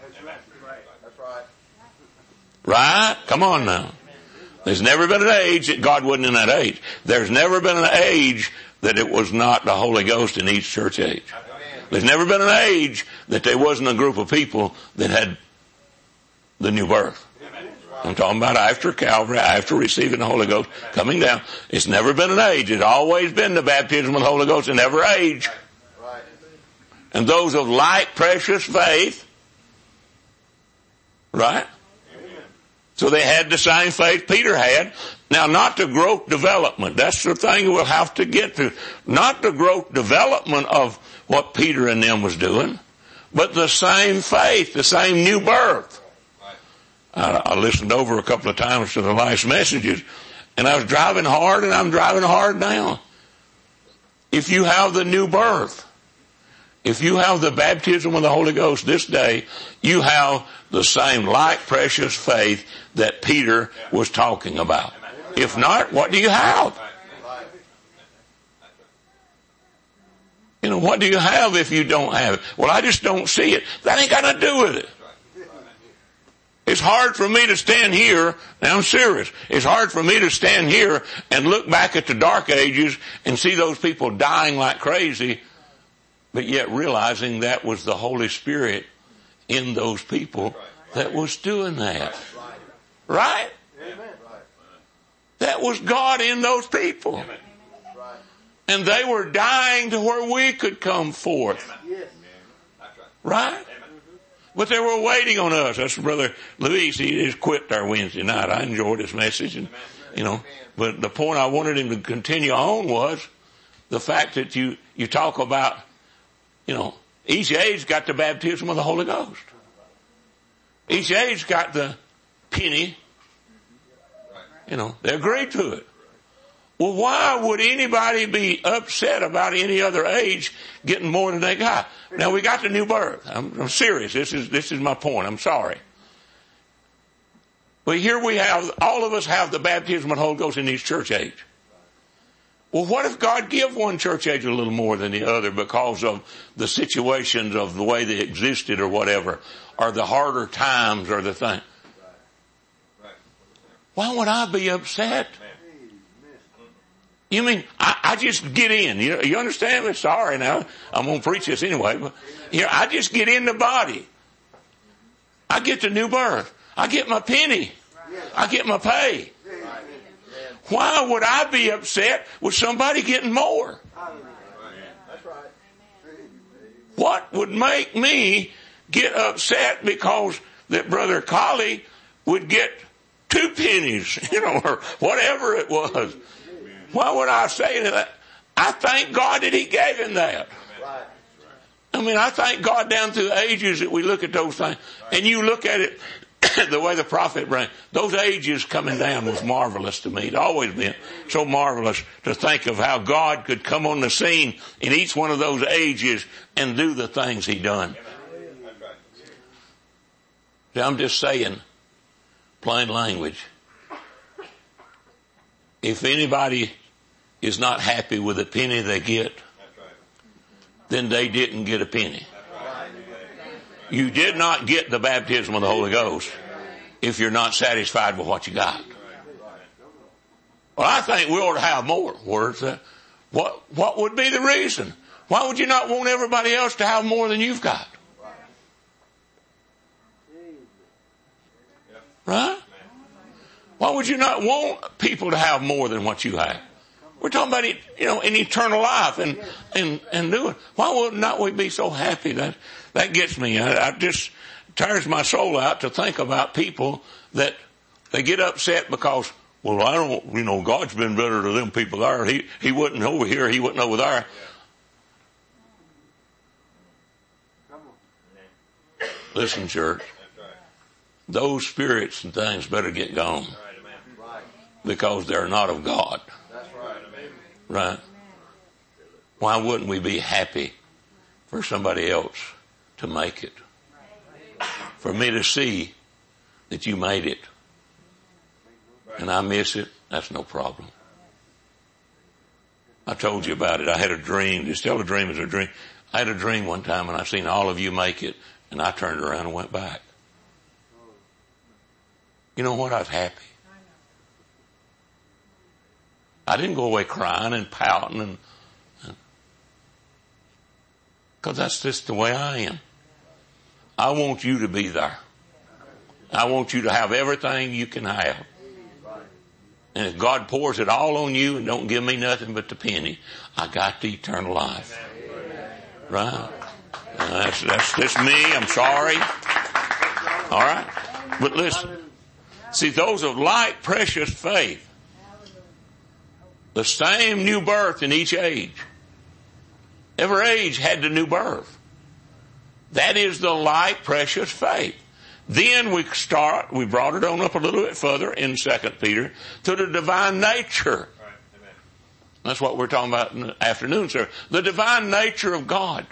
S6: Right? Come on now. There's never been an age that God wasn't in that age. There's never been an age that it was not the Holy Ghost in each church age. There's never been an age that there wasn't a group of people that had the new birth. I'm talking about after Calvary, after receiving the Holy Ghost, coming down. It's never been an age. It's always been the baptism of the Holy Ghost in every age. And those of like precious faith, right? So they had the same faith Peter had. Now, not the growth development. That's the thing we'll have to get to. Not the growth development of what Peter and them was doing, but the same faith, the same new birth. I listened over a couple of times to the last messages, and I was driving hard, and I'm driving hard now. If you have the new birth, if you have the baptism of the Holy Ghost this day, you have the same like precious faith that Peter was talking about. If not, what do you have? What do you have if you don't have it? Well, I just don't see it. That ain't got nothing to do with it. It's hard for me to stand here, and I'm serious, it's hard for me to stand here and look back at the dark ages and see those people dying like crazy, but yet realizing that was the Holy Spirit in those people that was doing that. Right? That was God in those people. And they were dying to where we could come forth. Right? But they were waiting on us. That's Brother Luis. He just quit there Wednesday night. I enjoyed his message, and but the point I wanted him to continue on was the fact that you talk about, each age got the baptism of the Holy Ghost. Each age got the penny. They agreed to it. Well, why would anybody be upset about any other age getting more than they got? Now, we got the new birth. I'm serious. This is my point. I'm sorry. But here we have, all of us have the baptism of the Holy Ghost in each church age. Well, what if God give one church age a little more than the other because of the situations of the way they existed or whatever, or the harder times or the thing? Why would I be upset? You mean, I just get in. You understand me? Sorry now. I'm going to preach this anyway. But I just get in the body. I get the new birth. I get my penny. I get my pay. Why would I be upset with somebody getting more? What would make me get upset because that Brother Colley would get 2 pennies, or whatever it was? Why would I say that? I thank God that He gave him that. I thank God down through the ages that we look at those things. And you look at it the way the prophet brings, those ages coming down was marvelous to me. It's always been so marvelous to think of how God could come on the scene in each one of those ages and do the things he done. See, I'm just saying, plain language. If anybody is not happy with the penny they get, then they didn't get a penny. You did not get the baptism of the Holy Ghost if you're not satisfied with what you got. Well, I think we ought to have more. What would be the reason? Why would you not want everybody else to have more than you've got? Right? Why would you not want people to have more than what you have? We're talking about, in eternal life and doing. Why would not we be so happy? That gets me. I just tires my soul out to think about people that they get upset because, well, I don't, God's been better to them people there. He wasn't over here. He wasn't over there. Listen, church. Those spirits and things better get gone. Because they're not of God. Right? Why wouldn't we be happy for somebody else to make it? For me to see that you made it and I miss it, that's no problem. I told you about it. I had a dream. Just tell a dream is a dream. I had a dream one time and I seen all of you make it and I turned around and went back. You know what? I was happy. I didn't go away crying and pouting because that's just the way I am. I want you to be there. I want you to have everything you can have. And if God pours it all on you and don't give me nothing but the penny, I got the eternal life. Right? That's just me. I'm sorry. All right? But listen. See, those of like precious faith, the same new birth in each age. Every age had the new birth. That is the like precious faith. Then we brought it on up a little bit further in 2 Peter to the divine nature. That's what we're talking about in the afternoon, sir. The divine nature of God.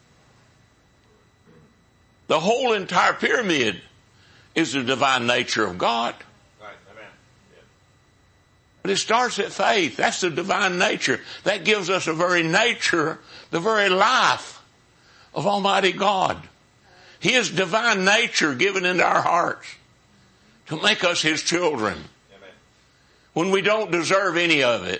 S6: The whole entire pyramid is the divine nature of God. But it starts at faith. That's the divine nature. That gives us the very nature, the very life of Almighty God. His divine nature given into our hearts to make us His children. When we don't deserve any of it.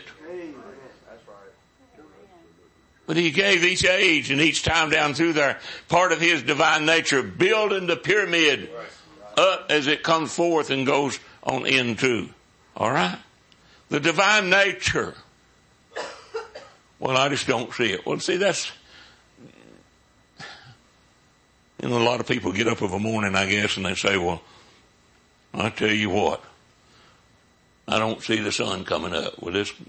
S6: But He gave each age and each time down through there part of His divine nature, building the pyramid up as it comes forth and goes on into. All right? The divine nature. Well, I just don't see it. Well, see, that's, a lot of people get up of a morning, I guess, and they say, well, I tell you what, I don't see the sun coming up. Well, this,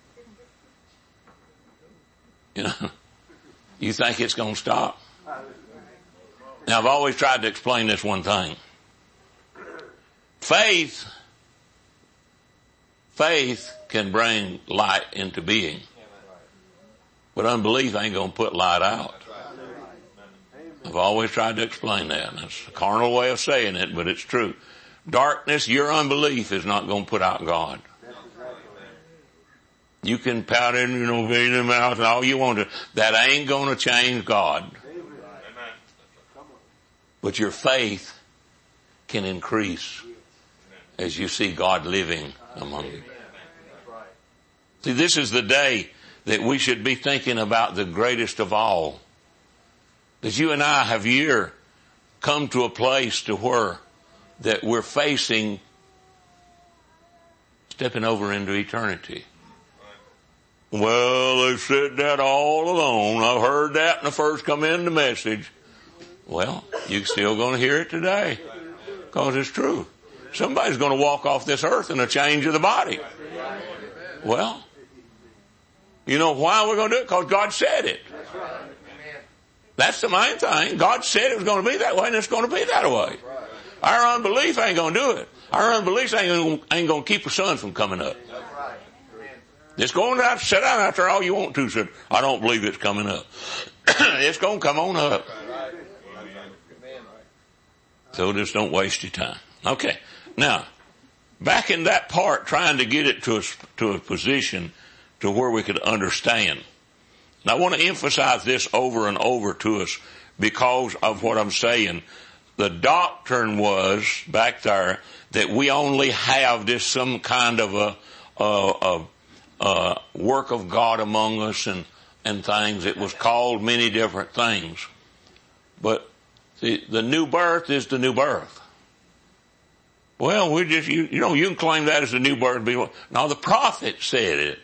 S6: you think it's going to stop? Now, I've always tried to explain this one thing. Faith can bring light into being. But unbelief ain't going to put light out. I've always tried to explain that. That's a carnal way of saying it, but it's true. Darkness, your unbelief is not going to put out God. You can pout it, be in the mouth and all you want to. That ain't going to change God. But your faith can increase as you see God living among you. See, this is the day that we should be thinking about the greatest of all. That you and I have here come to a place to where that we're facing stepping over into eternity. Well, they've said that all along. I've heard that when I first come in the message. Well, you're still going to hear it today because it's true. Somebody's going to walk off this earth in a change of the body. Well, you know why we're going to do it? Because God said it. That's the main thing. God said it was going to be that way, and it's going to be that way. Our unbelief ain't going to do it. Our unbelief ain't going to keep the sun from coming up. It's going to sit down out there all you want to, sir. I don't believe it's coming up. It's going to come on up. So just don't waste your time. Okay. Now, back in that part, trying to get it to a position to where we could understand. And I want to emphasize this over and over to us because of what I'm saying. The doctrine was back there that we only have this some kind of a work of God among us and things. It was called many different things. But see, the new birth is the new birth. Well, we just, you can claim that as the new birth. Now the prophet said it.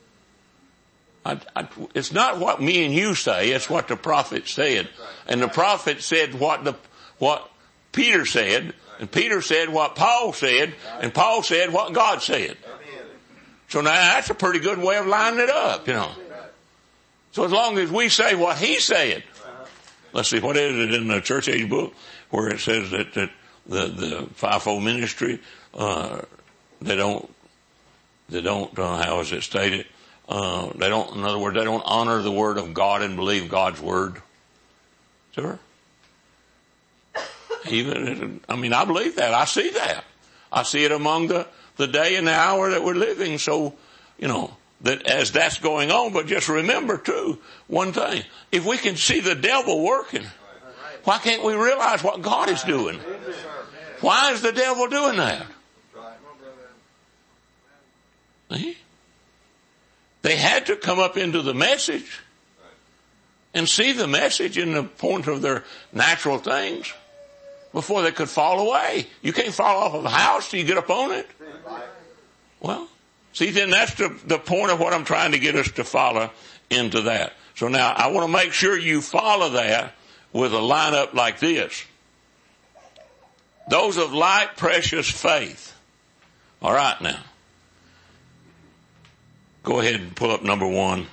S6: It's not what me and you say, it's what the prophet said. And the prophet said what Peter said, and Peter said what Paul said, and Paul said what God said. So now that's a pretty good way of lining it up, So as long as we say what he said, let's see, what is it in the church age book where it says that the fivefold ministry, they don't, how is it stated? In other words, they don't honor the word of God and believe God's word. Sure. I believe that. I see that. I see it among the day and the hour that we're living. So, that as that's going on, but just remember too, one thing. If we can see the devil working, why can't we realize what God is doing? Why is the devil doing that? See? They had to come up into the message and see the message in the point of their natural things before they could fall away. You can't fall off of a house till you get up on it. Well, see, then that's the point of what I'm trying to get us to follow into that. So now I want to make sure you follow that with a lineup like this. Those of light, precious faith. All right now. Go ahead and pull up number 1.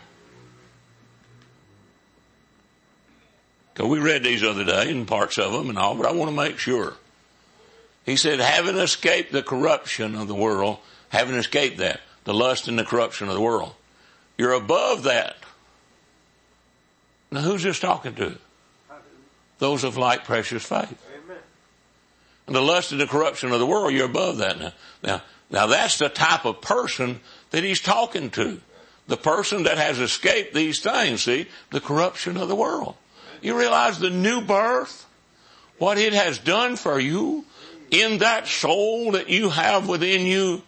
S6: Because we read these the other day and parts of them and all, but I want to make sure. He said, having escaped the corruption of the world, having escaped that, the lust and the corruption of the world. You're above that. Now who's this talking to? Those of light, precious faith. Amen. And the lust and the corruption of the world, you're above that now. Now that's the type of person that he's talking to. The person that has escaped these things, see, the corruption of the world. You realize the new birth, what it has done for you in that soul that you have within you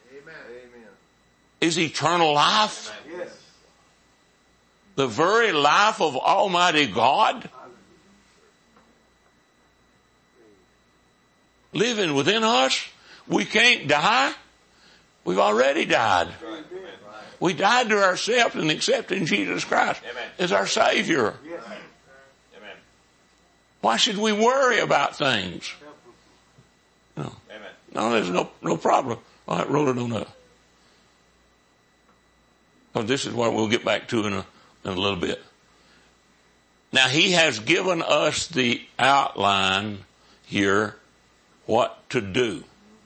S6: is eternal life. The very life of Almighty God living within us. We can't die. We've already died. We died to ourselves and accepting Jesus Christ as our Savior. Why should we worry about things? No, there's no problem. All right, roll it on up. Oh, this is what we'll get back to in a little bit. Now, he has given us the outline here, what to do.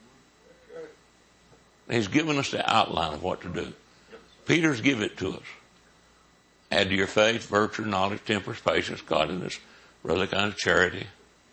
S6: He's given us the outline of what to do. Peter's give it to us. Add to your faith, virtue, knowledge, temperance, patience, godliness, brotherly kindness, charity.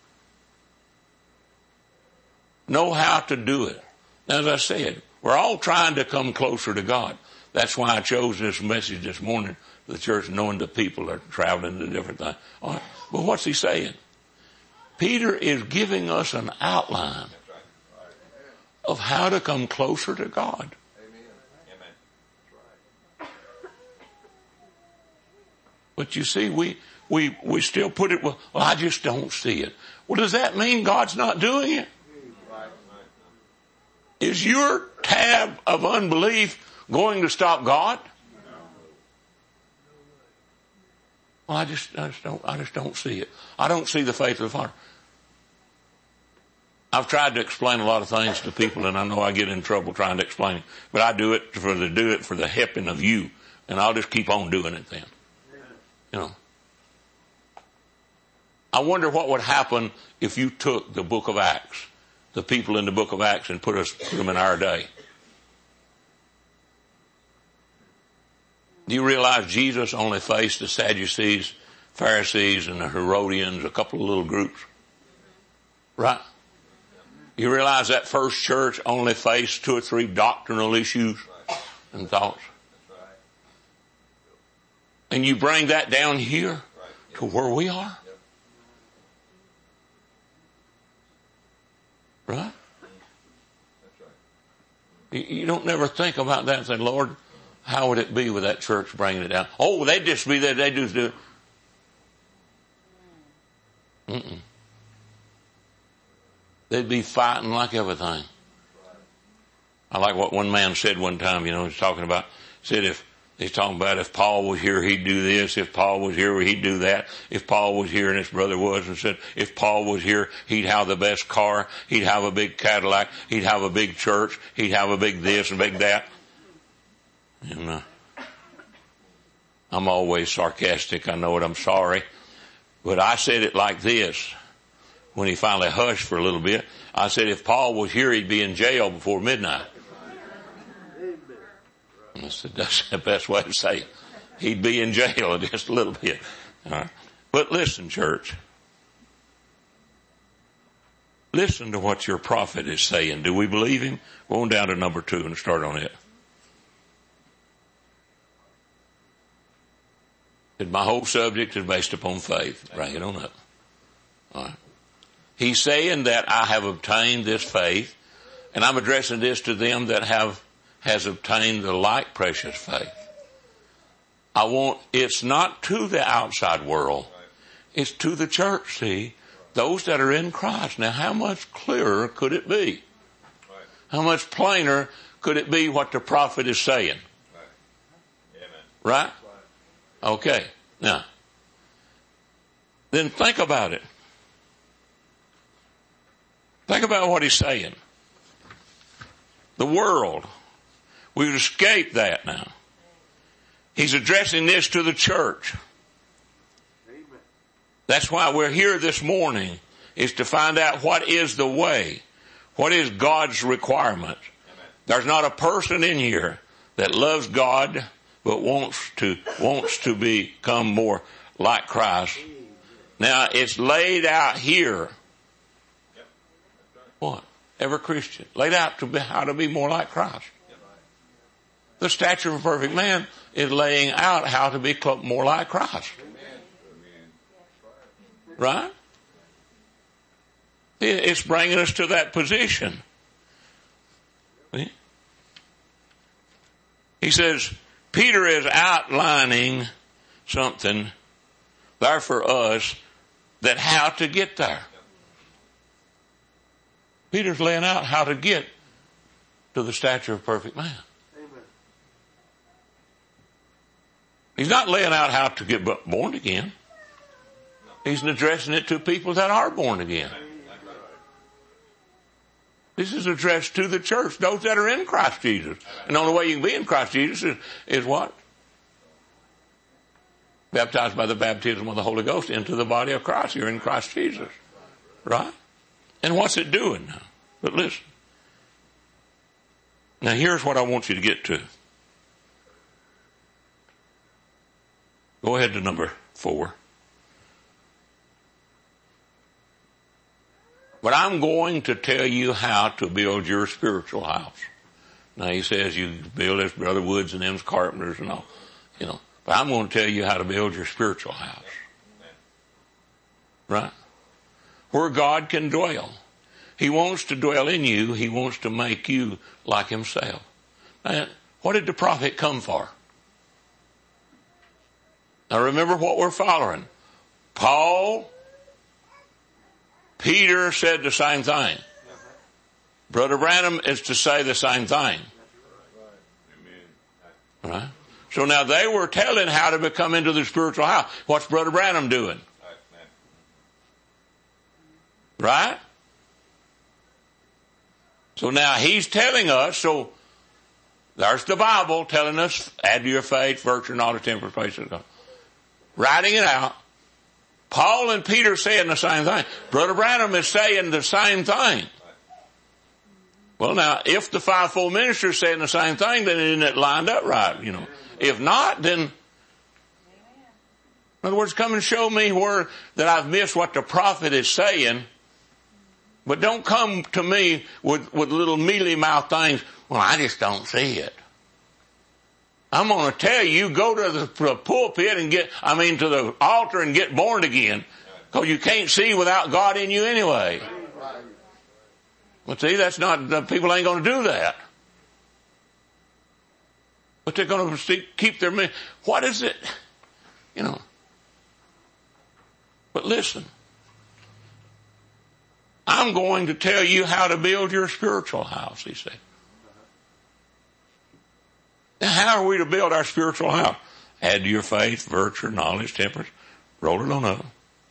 S6: Know how to do it. Now, as I said, we're all trying to come closer to God. That's why I chose this message this morning to the church, knowing the people are traveling to different things. All right. But what's he saying? Peter is giving us an outline of how to come closer to God. But you see, we still put it, well, I just don't see it. Well, does that mean God's not doing it? Is your tab of unbelief going to stop God? Well, I just don't see it. I don't see the faith of the Father. I've tried to explain a lot of things to people, and I know I get in trouble trying to explain it, but I do it for the helping of you, and I'll just keep on doing it then. I wonder what would happen if you took the book of Acts the people in the book of Acts and put them in our day. Do you realize Jesus only faced the Sadducees, Pharisees, and the Herodians, a couple of little groups? Right? You realize that first church only faced 2 or 3 doctrinal issues and thoughts? And you bring that down here to where we are? Right? You don't never think about that and say, Lord, how would it be with that church bringing it down? Oh, they'd just be there. They just do it. They'd be fighting like everything. I like what one man said one time, he's talking about if Paul was here, he'd do this. If Paul was here, he'd do that. If Paul was here, and his brother was, and said, if Paul was here, he'd have the best car. He'd have a big Cadillac. He'd have a big church. He'd have a big this and big that. And I'm always sarcastic. I know it. I'm sorry. But I said it like this. When he finally hushed for a little bit, I said, if Paul was here, he'd be in jail before midnight. I said, that's the best way to say it. He'd be in jail just a little bit. All right. But listen, church. Listen to what your prophet is saying. Do we believe him? Go on down to number 2 and start on it. My whole subject is based upon faith. Bring it on up. All right. He's saying that I have obtained this faith, and I'm addressing this to them that has obtained the like precious faith. It's not to the outside world. It's to the church, see, those that are in Christ. Now, how much clearer could it be? How much plainer could it be what the prophet is saying? Right? Okay. Now, then think about it. Think about what he's saying. The world. We've escaped that now. He's addressing this to the church. That's why we're here this morning, is to find out what is the way. What is God's requirement? There's not a person in here that loves God but wants to become more like Christ. Now, it's laid out here. What? Every Christian. Laid out how to be more like Christ. The stature of a perfect man is laying out how to be more like Christ. Right? It's bringing us to that position. He says, Peter is outlining something there for us that how to get there. Peter's laying out how to get to the stature of a perfect man. He's not laying out how to get born again. He's addressing it to people that are born again. This is addressed to the church, those that are in Christ Jesus. And the only way you can be in Christ Jesus is what? Baptized by the baptism of the Holy Ghost into the body of Christ. You're in Christ Jesus. Right? And what's it doing now? But listen. Now here's what I want you to get to. Go ahead to number 4. But I'm going to tell you how to build your spiritual house. Now he says you build as Brother Woods and them's carpenters and all, But I'm going to tell you how to build your spiritual house. Right? Where God can dwell. He wants to dwell in you. He wants to make you like himself. And what did the prophet come for? Now remember what we're following. Paul, Peter said the same thing. Brother Branham is to say the same thing. Right? So now they were telling how to become into the spiritual house. What's Brother Branham doing? Right? So now he's telling us, so there's the Bible telling us, add to your faith, virtue, knowledge, temperance, patience. Writing it out. Paul and Peter saying the same thing. Brother Branham is saying the same thing. Well, now, if the fivefold ministry is saying the same thing, then isn't it lined up right, you know? If not, then, in other words, come and show me where that I've missed what the prophet is saying. But don't come to me with little mealy-mouthed things. Well, I just don't see it. I'm going to tell you, go to the pulpit and to the altar and get born again. Because you can't see without God in you anyway. Well, see, that's not, people ain't going to do that. But they're going to keep their, what is it? You know. But listen. I'm going to tell you how to build your spiritual house, he said. Now, how are we to build our spiritual house? Add to your faith, virtue, knowledge, temperance. Roll it on up.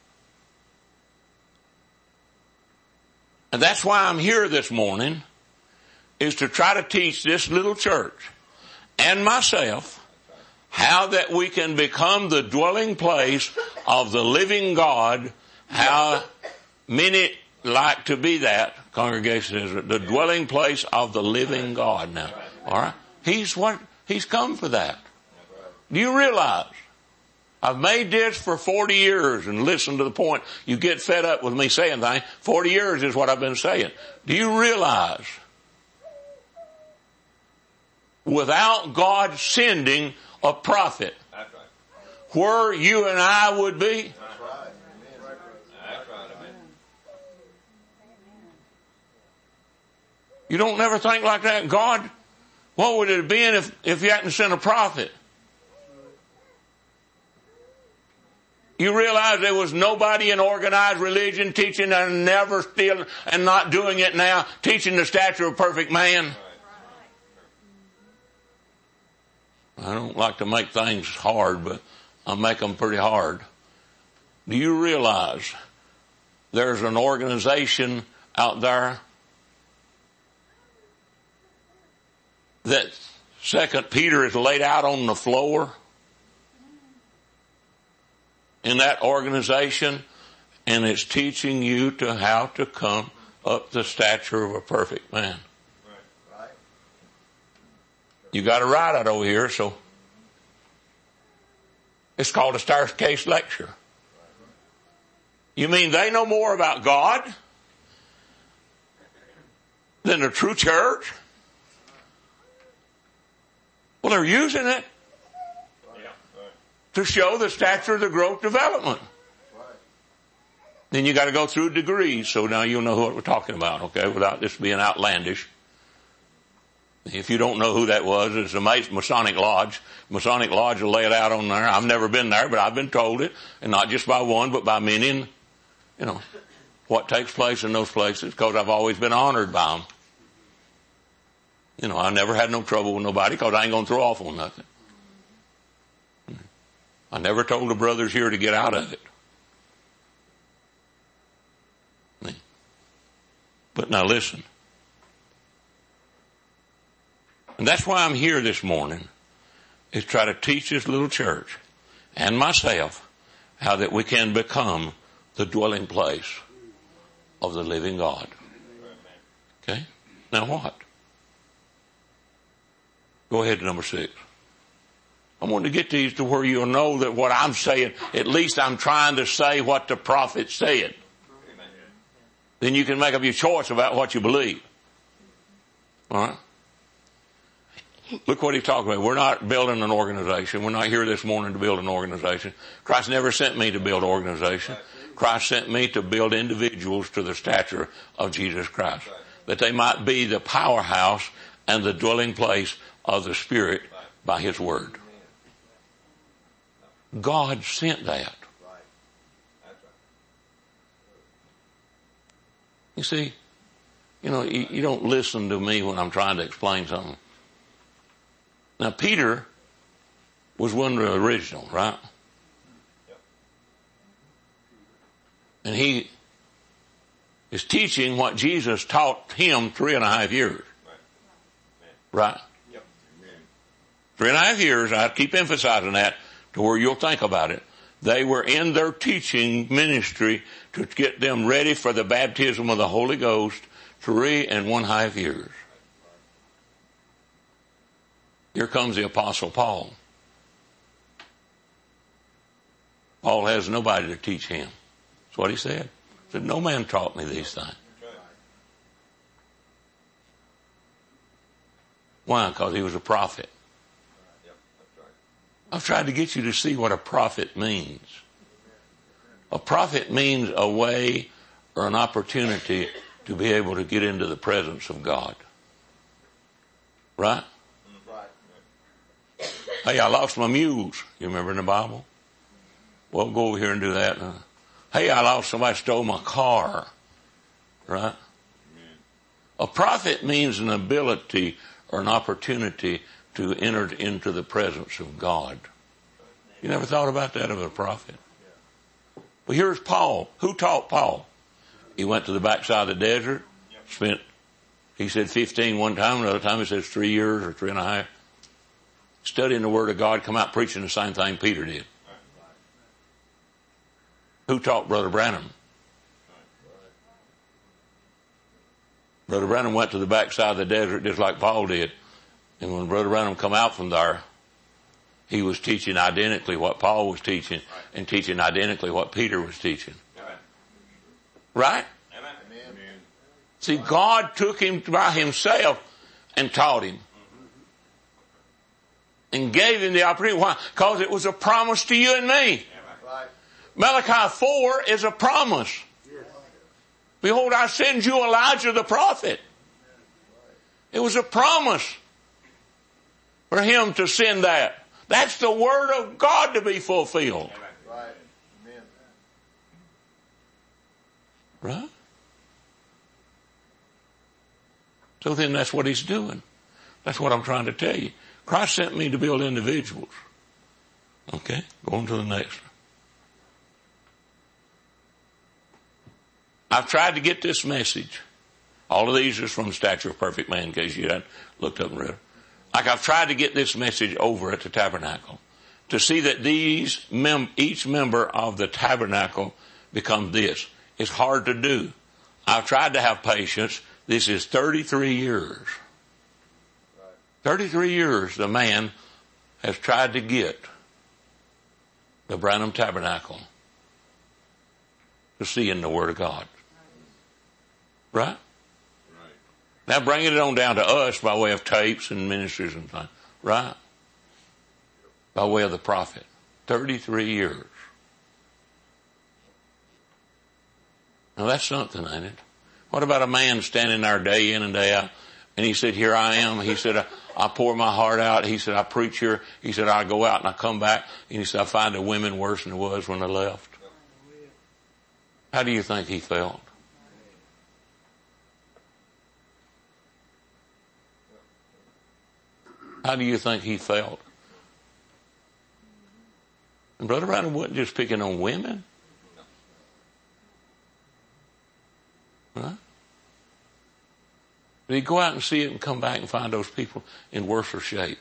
S6: And that's why I'm here this morning, is to try to teach this little church and myself how that we can become the dwelling place of the living God. How many like to be that? Congregation is the dwelling place of the living God now. Alright? He's come for that. Do you realize? I've made this for 40 years and listen to the point. You get fed up with me saying things. 40 years is what I've been saying. Do you realize? Without God sending a prophet, where you and I would be? You don't never think like that. God, what would it have been if you hadn't sent a prophet? You realize there was nobody in organized religion teaching and never still and not doing it now, teaching the stature of perfect man. I don't like to make things hard, but I make them pretty hard. Do you realize there's an organization out there that 2 Peter is laid out on the floor in that organization, and it's teaching you to how to come up the stature of a perfect man. Right. You got to write it over here, so it's called a Staircase Lecture. You mean they know more about God than the true church? Well, they're using it to show the stature of the growth development. Then you got to go through degrees, so now you'll know what we're talking about, okay, without this being outlandish. If you don't know who that was, it's the Masonic Lodge. Masonic Lodge will lay it out on there. I've never been there, but I've been told it, and not just by one, but by many, and, you know, what takes place in those places, because I've always been honored by them. You know, I never had no trouble with nobody, because I ain't going to throw off on nothing. I never told the brothers here to get out of it. But now listen. And that's why I'm here this morning, is try to teach this little church and myself how that we can become the dwelling place of the living God. Okay? Now what? Go ahead to number 6. I want to get these to where you'll know that what I'm saying, at least I'm trying to say what the prophet said. Amen. Then you can make up your choice about what you believe. Alright? Look what he's talking about. We're not building an organization. We're not here this morning to build an organization. Christ never sent me to build an organization. Christ sent me to build individuals to the stature of Jesus Christ. That they might be the powerhouse and the dwelling place of the Spirit by His Word. God sent that. You see, you know, you don't listen to me when I'm trying to explain something. Now, Peter was one of the original, right? And he is teaching what Jesus taught him 3.5 years. Right? 3.5 years, I keep emphasizing that to where you'll think about it. They were in their teaching ministry to get them ready for the baptism of the Holy Ghost, 3.5 years. Here comes the Apostle Paul. Paul has nobody to teach him. That's what he said. He said, no man taught me these things. Why? Because he was a prophet. I've tried to get you to see what a prophet means. A prophet means a way or an opportunity to be able to get into the presence of God. Right? Hey, I lost my mules. You remember in the Bible? Well, go over here and do that. Hey, somebody stole my car. Right? A prophet means an ability or an opportunity to enter into the presence of God. You never thought about that of a prophet? Well, here's Paul. Who taught Paul? He went to the backside of the desert, he said 15 one time, another time he says 3 years or 3.5. Studying the Word of God, come out preaching the same thing Peter did. Who taught Brother Branham? Brother Branham went to the backside of the desert just like Paul did. And when Brother Branham come out from there, he was teaching identically what Paul was teaching and teaching identically what Peter was teaching. Right? Amen. See, God took him by himself and taught him. And gave him the opportunity. Why? Because it was a promise to you and me. Malachi 4 is a promise. Behold, I send you Elijah the prophet. It was a promise for him to send that. That's the word of God to be fulfilled. Right? So then that's what he's doing. That's what I'm trying to tell you. Christ sent me to build individuals. Okay, go on to the next one. I've tried to get this message. All of these are from the Stature of Perfect Man, in case you hadn't looked up and read it. Like I've tried to get this message over at the tabernacle to see that each member of the tabernacle become this. It's hard to do. I've tried to have patience. This is 33 years. 33 years the man has tried to get the Branham Tabernacle to see in the Word of God. Right? Now bringing it on down to us by way of tapes and ministries and things. Right? By way of the prophet. 33 years. Now that's something, ain't it? What about a man standing there day in and day out? And he said, here I am. He said, I pour my heart out. He said, I preach here. He said, I go out and I come back. And he said, I find the women worse than it was when I left. How do you think he felt? How do you think he felt? And Brother Branham wasn't just picking on women. Right? But he'd go out and see it and come back and find those people in worse shape.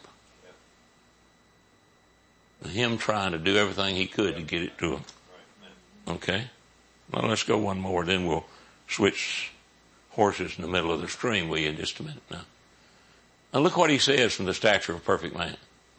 S6: And him trying to do everything he could to get it to them. Okay? Now let's go one more, then we'll switch horses in the middle of the stream, will you, in just a minute now. Now look what he says from the Stature of a Perfect Man.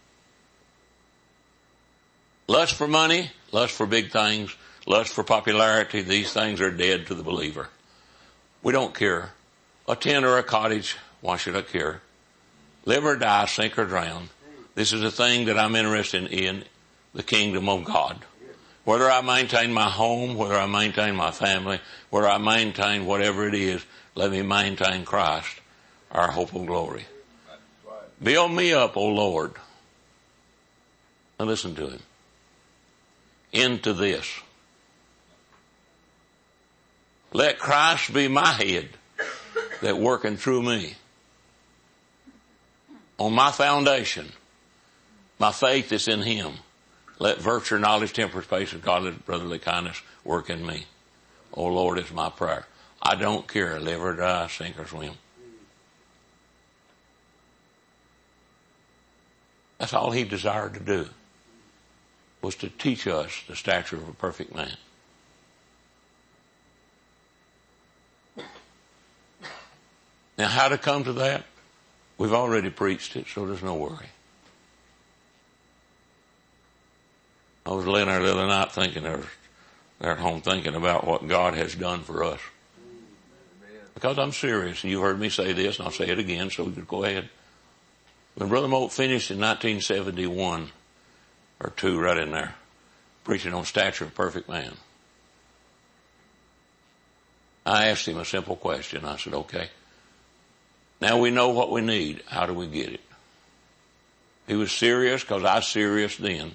S6: Lust for money, lust for big things, lust for popularity, these things are dead to the believer. We don't care. A tent or a cottage, why should I care? Live or die, sink or drown. This is a thing that I'm interested in, the kingdom of God. Whether I maintain my home, whether I maintain my family, whether I maintain whatever it is, let me maintain Christ, our hope of glory. Build me up, O Lord. Now listen to him. Into this. Let Christ be my head that working through me. On my foundation, my faith is in him. Let virtue, knowledge, temperance, patience, godly, brotherly kindness work in me. Oh Lord, is my prayer. I don't care, live or die, sink or swim. That's all he desired to do, was to teach us the stature of a perfect man. Now, how to come to that? We've already preached it, so there's no worry. I was laying there the other night thinking, there at home thinking about what God has done for us. Because I'm serious, and you heard me say this, and I'll say it again, so just go ahead. When Brother Moult finished in 1971, or 2, right in there, preaching on stature of perfect man, I asked him a simple question. I said, okay, now we know what we need. How do we get it? He was serious because I was serious then.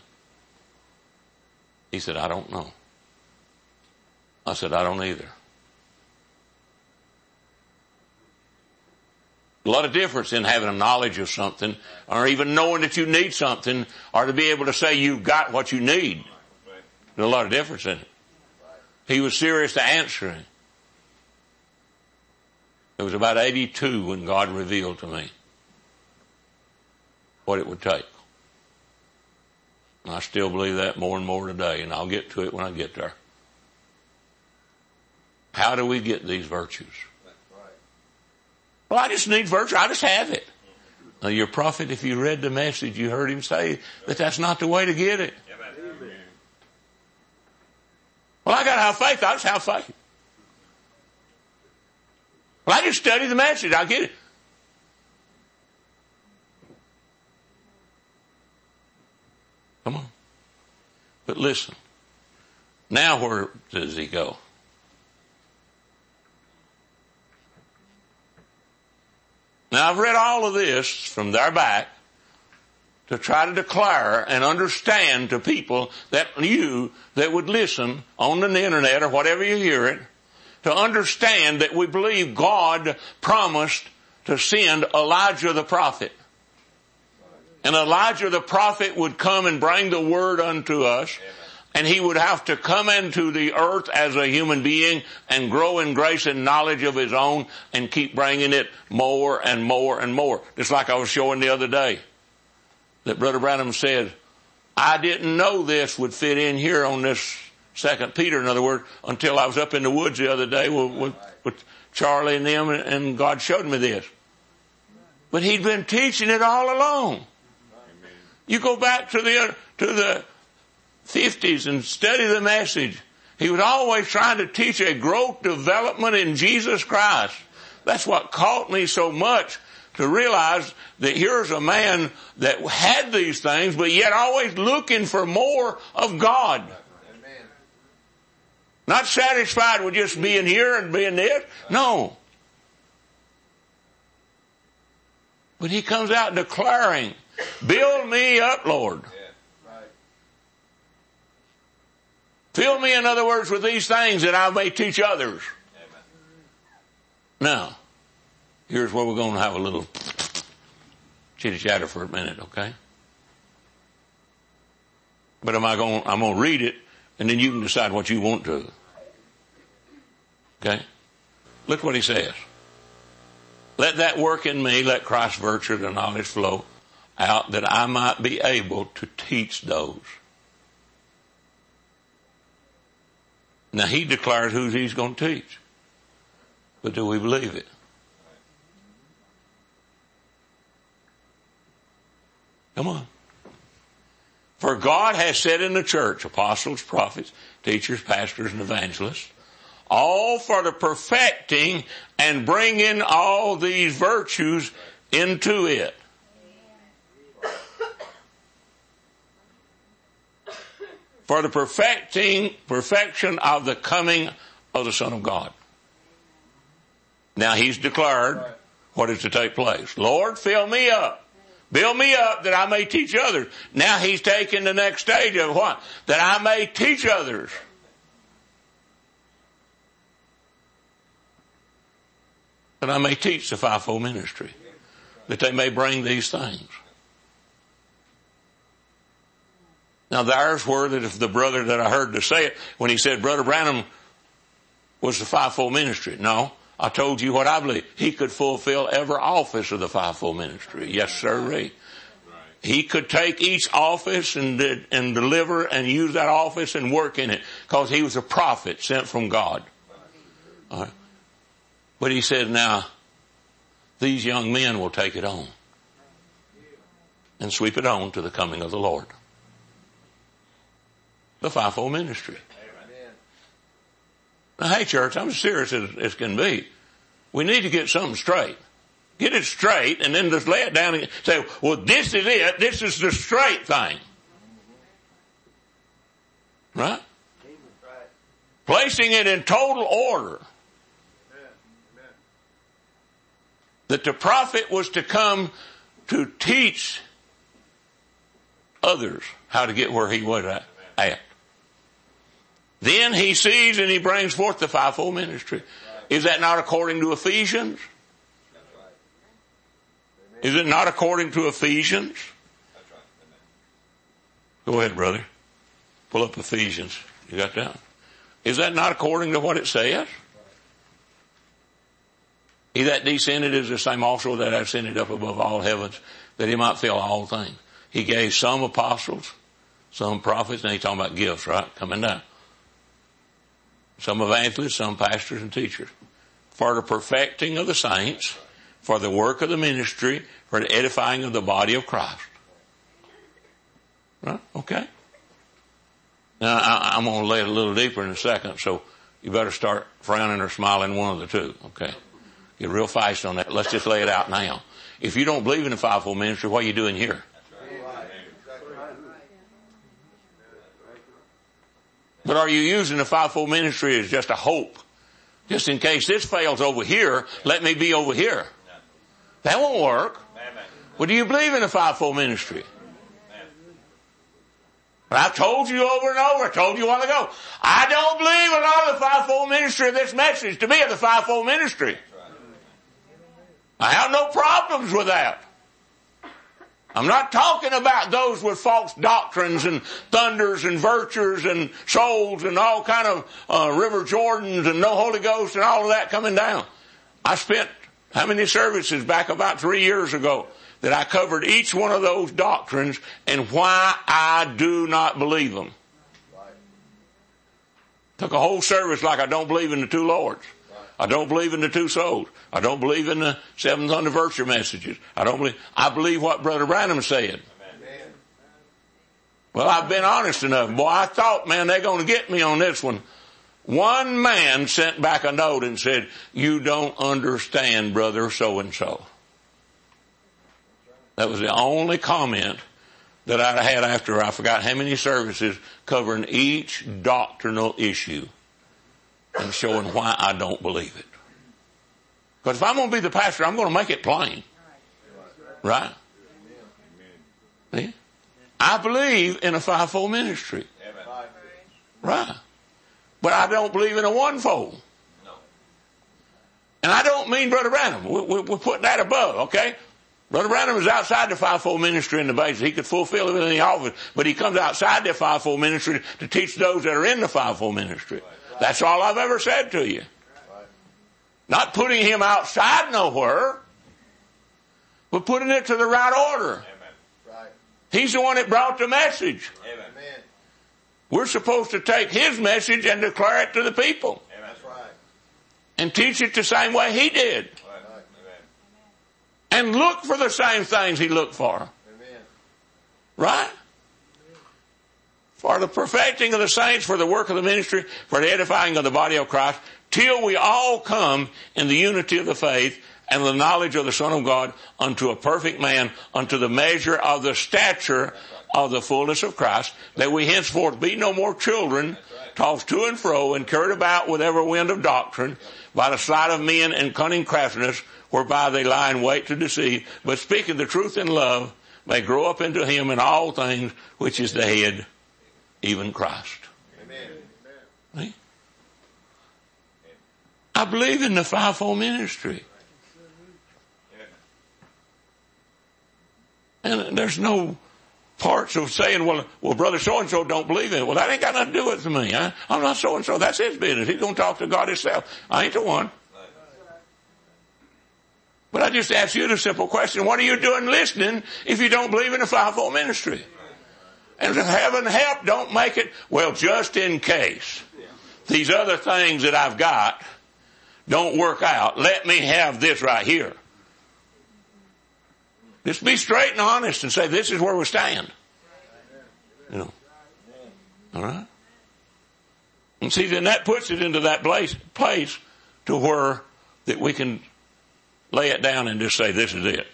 S6: He said, I don't know. I said, I don't either. A lot of difference in having a knowledge of something or even knowing that you need something or to be able to say you've got what you need. There's a lot of difference in it. He was serious to answering. It was about 82 when God revealed to me what it would take. And I still believe that more and more today, and I'll get to it when I get there. How do we get these virtues? Well, I just need virtue. I just have it. Now, your prophet, if you read the message, you heard him say that that's not the way to get it. Well, I got to have faith. I just have faith. Well, I just study the message. I get it. Come on. But listen. Now where does he go? Now I've read all of this from there back to try to declare and understand to people that would listen on the internet or whatever you hear it, to understand that we believe God promised to send Elijah the prophet. And Elijah the prophet would come and bring the word unto us. And he would have to come into the earth as a human being and grow in grace and knowledge of his own and keep bringing it more and more and more. Just like I was showing the other day that Brother Branham said, I didn't know this would fit in here on this 2 Peter, in other words, until I was up in the woods the other day with Charlie and them, and God showed me this. But he'd been teaching it all along. You go back to the 50s and study the message. He was always trying to teach a growth development in Jesus Christ. That's what caught me so much, to realize that here's a man that had these things, but yet always looking for more of God. Amen. Not satisfied with just being here and being this. No. But he comes out declaring, build me up, Lord. Fill me, in other words, with these things that I may teach others. Amen. Now, here's where we're going to have a little chitter-chatter for a minute, okay? But I'm going to read it, and then you can decide what you want to. Okay? Look what he says. Let that work in me, let Christ's virtue, the knowledge flow out, that I might be able to teach those. Now he declares who he's going to teach. But do we believe it? Come on. For God has said in the church, apostles, prophets, teachers, pastors, and evangelists, all for the perfecting and bringing all these virtues into it. For the perfection of the coming of the Son of God. Now he's declared what is to take place. Lord, fill me up. Build me up that I may teach others. Now he's taking the next stage of what? That I may teach others. That I may teach the fivefold ministry. That they may bring these things. Now there's where that if the brother that I heard to say it, when he said Brother Branham was the fivefold ministry. No, I told you what I believe. He could fulfill every office of the fivefold ministry. Yes, sir. He could take each office and deliver and use that office and work in it, because he was a prophet sent from God. All right. But he said, now, these young men will take it on and sweep it on to the coming of the Lord. The fivefold ministry. Now, hey church, I'm as serious as can be. We need to get something straight. Get it straight and then just lay it down and say, well, this is it. This is the straight thing. Right? Placing it in total order. That the prophet was to come to teach others how to get where he was at. Then he sees and he brings forth the fivefold ministry. Is that not according to Ephesians? Is it not according to Ephesians? Go ahead, brother. Pull up Ephesians. You got that? Is that not according to what it says? He that descended is the same also that ascended up above all heavens, that he might fill all things. He gave some apostles, some prophets, and he's talking about gifts, right? Coming down. Some evangelists, some pastors and teachers. For the perfecting of the saints, for the work of the ministry, for the edifying of the body of Christ. Right? Okay. Now, I'm going to lay it a little deeper in a second, so you better start frowning or smiling, one of the two. Okay. Get real fast on that. Let's just lay it out now. If you don't believe in the fivefold ministry, what are you doing here? But are you using the fivefold ministry as just a hope? Just in case this fails over here, let me be over here. That won't work. Well, do you believe in the fivefold ministry? I've told you over and over, I told you a while ago, I don't believe a lot of the fivefold ministry of this message to be of the fivefold ministry. I have no problems with that. I'm not talking about those with false doctrines and thunders and virtues and souls and all kind of River Jordans and no Holy Ghost and all of that coming down. I spent how many services back about 3 years ago that I covered each one of those doctrines and why I do not believe them. Took a whole service like I don't believe in the two Lords. I don't believe in the two souls. I don't believe in the seventh anniversary messages. I believe what Brother Branham said. Amen. Well, I've been honest enough. Boy, I thought, man, they're going to get me on this one. One man sent back a note and said, you don't understand, brother so-and-so. That was the only comment that I had after I forgot how many services covering each doctrinal issue and showing why I don't believe it. Because if I'm going to be the pastor, I'm going to make it plain. Right? See? I believe in a fivefold ministry. Right. But I don't believe in a onefold. And I don't mean Brother Branham. We're putting that above, okay? Brother Branham is outside the fivefold ministry in the basis. He could fulfill it in the office, but he comes outside the fivefold ministry to teach those that are in the fivefold ministry. That's all I've ever said to you. Not putting him outside nowhere, but putting it to the right order. He's the one that brought the message. We're supposed to take his message and declare it to the people. And teach it the same way he did. And look for the same things he looked for. Right? For the perfecting of the saints, for the work of the ministry, for the edifying of the body of Christ, till we all come in the unity of the faith and the knowledge of the Son of God unto a perfect man, unto the measure of the stature of the fullness of Christ, that we henceforth be no more children, tossed to and fro and carried about with every wind of doctrine, by the sleight of men and cunning craftiness, whereby they lie in wait to deceive, but speaking the truth in love, may grow up into him in all things, which is the head, even Christ. Amen. I believe in the fivefold ministry. And there's no parts of saying, well, brother so-and-so don't believe in it. Well, that ain't got nothing to do with me. I'm not so-and-so. That's his business. He's going to talk to God himself. I ain't the one. But I just ask you the simple question, what are you doing listening if you don't believe in the fivefold ministry? And if heaven help, don't make it, well, just in case these other things that I've got don't work out, let me have this right here. Just be straight and honest and say, this is where we stand. You know. All right? And see, then that puts it into that place to where that we can lay it down and just say, this is it.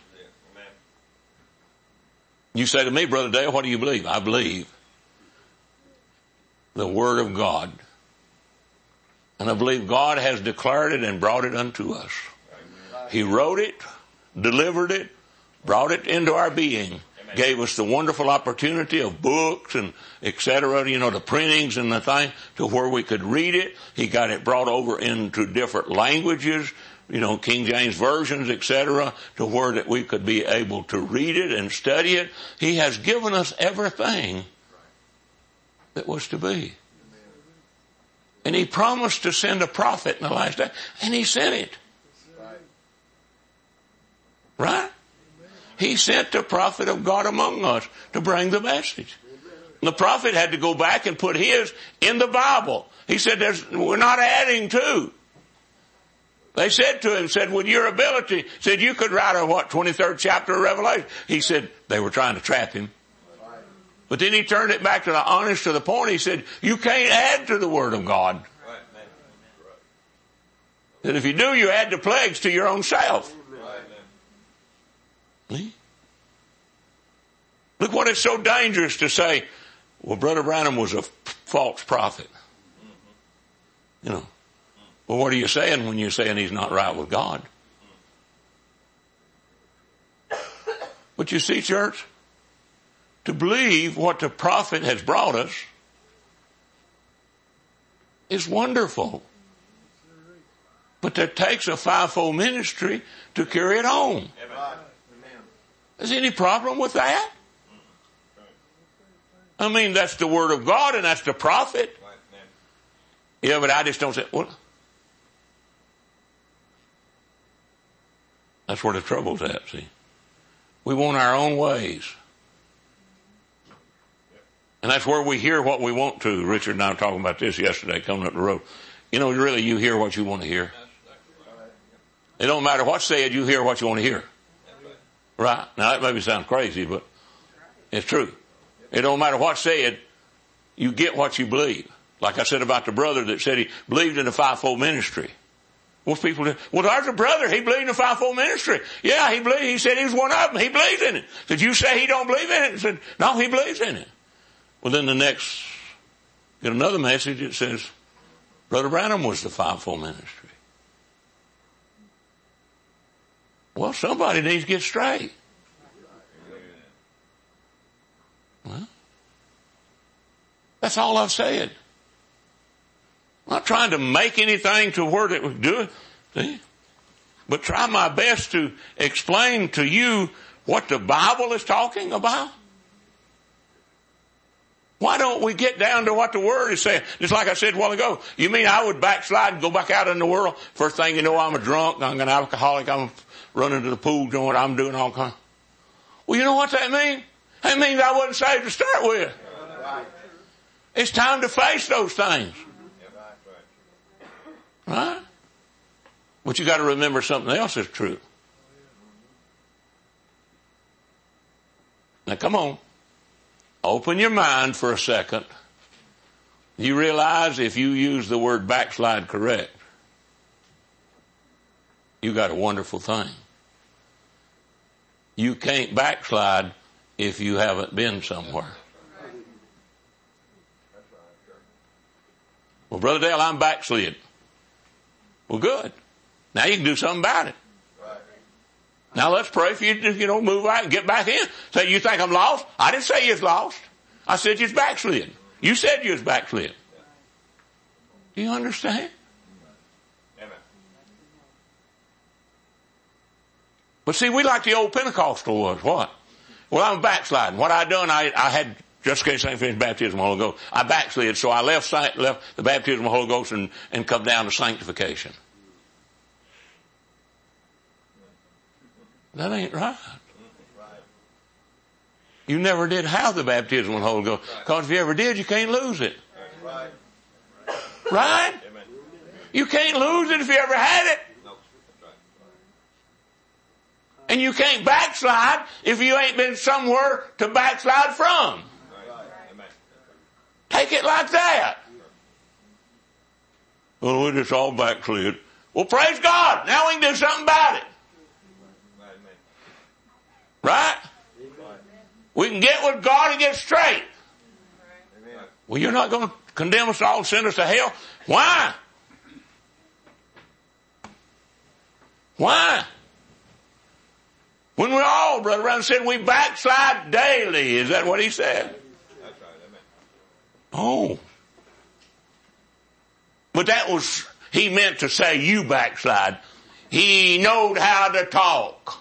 S6: You say to me, Brother Dale, what do you believe? I believe the Word of God. And I believe God has declared it and brought it unto us. He wrote it, delivered it, brought it into our being, gave us the wonderful opportunity of books and etc., you know, the printings and the thing, to where we could read it. He got it brought over into different languages, you know, King James versions, etc., to where that we could be able to read it and study it. He has given us everything that was to be. And He promised to send a prophet in the last day, and He sent it. Right? He sent the prophet of God among us to bring the message. And the prophet had to go back and put his in the Bible. He said, we're not adding to. They said to him, with your ability, you could write a 23rd chapter of Revelation. He said, they were trying to trap him. But then he turned it back to the honest, to the point. He said, you can't add to the Word of God. That if you do, you add the plagues to your own self. Look what it's so dangerous to say, well, Brother Branham was a false prophet. You know. Well, what are you saying when you're saying he's not right with God? But you see, church, to believe what the prophet has brought us is wonderful. But it takes a fivefold ministry to carry it on. Is there any problem with that? I mean, that's the Word of God and that's the prophet. Yeah, but I just don't say, well, that's where the trouble's at, see. We want our own ways. And that's where we hear what we want to. Richard and I were talking about this yesterday coming up the road. You know, really you hear what you want to hear. It don't matter what's said, you hear what you want to hear. Right? Now that maybe sounds crazy, but it's true. It don't matter what's said, you get what you believe. Like I said about the brother that said he believed in the fivefold ministry. Most people do. Well, there's a brother, he believed in the fivefold ministry. Yeah, he said he was one of them. He believes in it. Did you say he don't believe in it? He said, no, he believes in it. Well, then the next, get another message that says, Brother Branham was the fivefold ministry. Well, somebody needs to get straight. Well, that's all I've said. I'm not trying to make anything to where it would do it, see? But try my best to explain to you what the Bible is talking about. Why don't we get down to what the Word is saying? Just like I said a while ago, you mean I would backslide and go back out in the world? First thing you know, I'm a drunk, I'm an alcoholic, I'm running to the pool joint, I'm doing all kinds. Well, you know what that means? That means I wasn't saved to start with. It's time to face those things. Right? But you got to remember something else is true. Now come on. Open your mind for a second. You realize if you use the word backslide correct, you got a wonderful thing. You can't backslide if you haven't been somewhere. Well, Brother Dale, I'm backslid. Well, good. Now you can do something about it. Now let's pray for you to, move out and get back in. Say, you think I'm lost? I didn't say you was lost. I said you was backslid. You said you was backslid. Do you understand? Amen. But see, we like the old Pentecostal was. What? Well, I'm backsliding. What I done, I had just in case I finished baptism of the Holy Ghost. I backslid, so I left the baptism of the Holy Ghost and come down to sanctification. That ain't right. You never did have the baptism of the Holy Ghost. Because if you ever did, you can't lose it. Right? You can't lose it if you ever had it. And you can't backslide if you ain't been somewhere to backslide from. Take it like that. Well, we just all backslid. Well, praise God. Now we can do something about it. Right? We can get with God and get straight. Well, you're not going to condemn us all, send us to hell? Why? Why? When we all, Brother Brown said, we backslide daily. Is that what he said?
S4: That's right, amen.
S6: Oh. But that was, he meant to say you backslide. He knowed how to talk.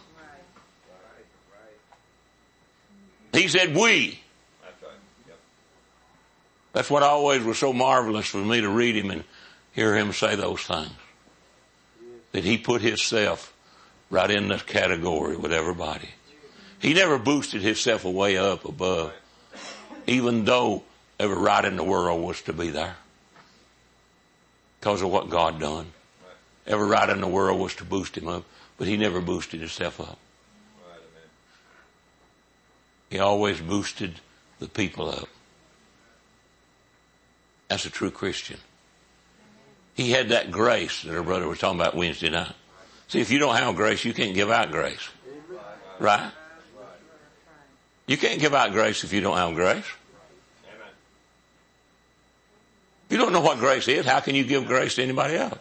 S6: He said we.
S4: That's right. Yep.
S6: That's what always was so marvelous for me to read him and hear him say those things. That he put himself right in this category with everybody. He never boosted himself way up above, even though every right in the world was to be there. Because of what God done. Every right in the world was to boost him up, but he never boosted himself up. He always boosted the people up. That's a true Christian. He had that grace that our brother was talking about Wednesday night. See, if you don't have grace, you can't give out grace. Right? You can't give out grace if you don't have grace. If you don't know what grace is, how can you give grace to anybody else?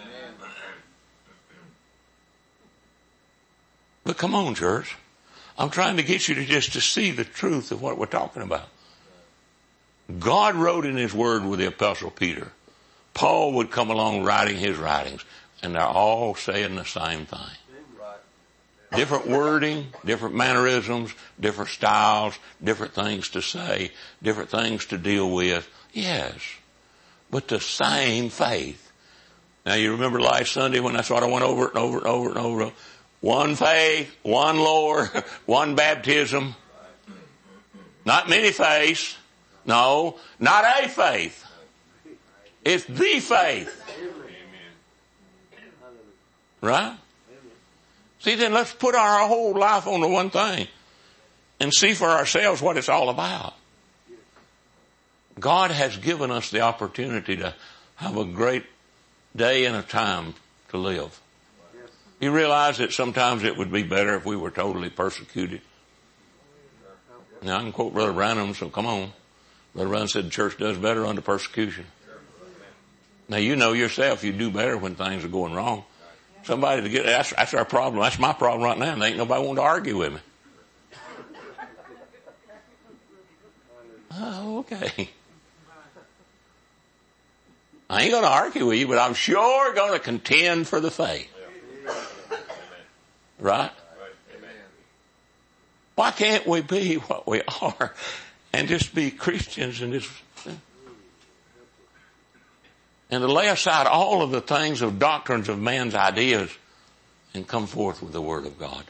S6: But come on, church. I'm trying to get you to see the truth of what we're talking about. God wrote in his word with the apostle Peter. Paul would come along writing his writings, and they're all saying the same thing. Different wording, different mannerisms, different styles, different things to say, different things to deal with. Yes, but the same faith. Now you remember last Sunday when that's what I went over it and over and over and over. One faith, one Lord, one baptism. Not many faiths. No, not a faith. It's the faith. Right? See, then let's put our whole life on the one thing and see for ourselves what it's all about. God has given us the opportunity to have a great day and a time to live. You realize that sometimes it would be better if we were totally persecuted. Now I can quote Brother Branham, so come on. Brother Branham said the church does better under persecution. Now you know yourself you do better when things are going wrong. Somebody to get, that's our problem. That's my problem right now, and ain't nobody want to argue with me. Oh, okay. I ain't going to argue with you, but I'm sure going to contend for the faith. Right? Why can't we be what we are and just be Christians and just, and to lay aside all of the things of doctrines of man's ideas and come forth with the Word of God?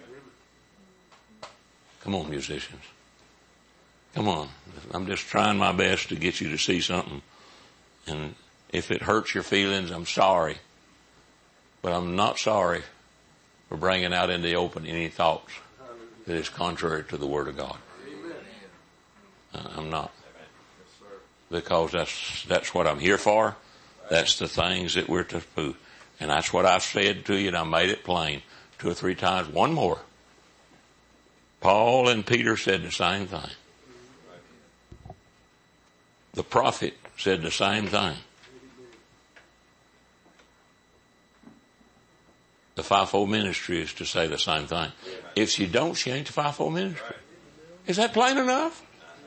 S6: Come on, musicians. Come on. I'm just trying my best to get you to see something. And if it hurts your feelings, I'm sorry. But I'm not sorry for bringing out in the open any thoughts that is contrary to the Word of God. I'm not. Because that's what I'm here for. That's the things that we're to do. And that's what I've said to you, and I made it plain 2 or 3 times. One more. Paul and Peter said the same thing. The prophet said the same thing. The fivefold ministry is to say the same thing. If she don't, she ain't the fivefold ministry. Is that plain enough?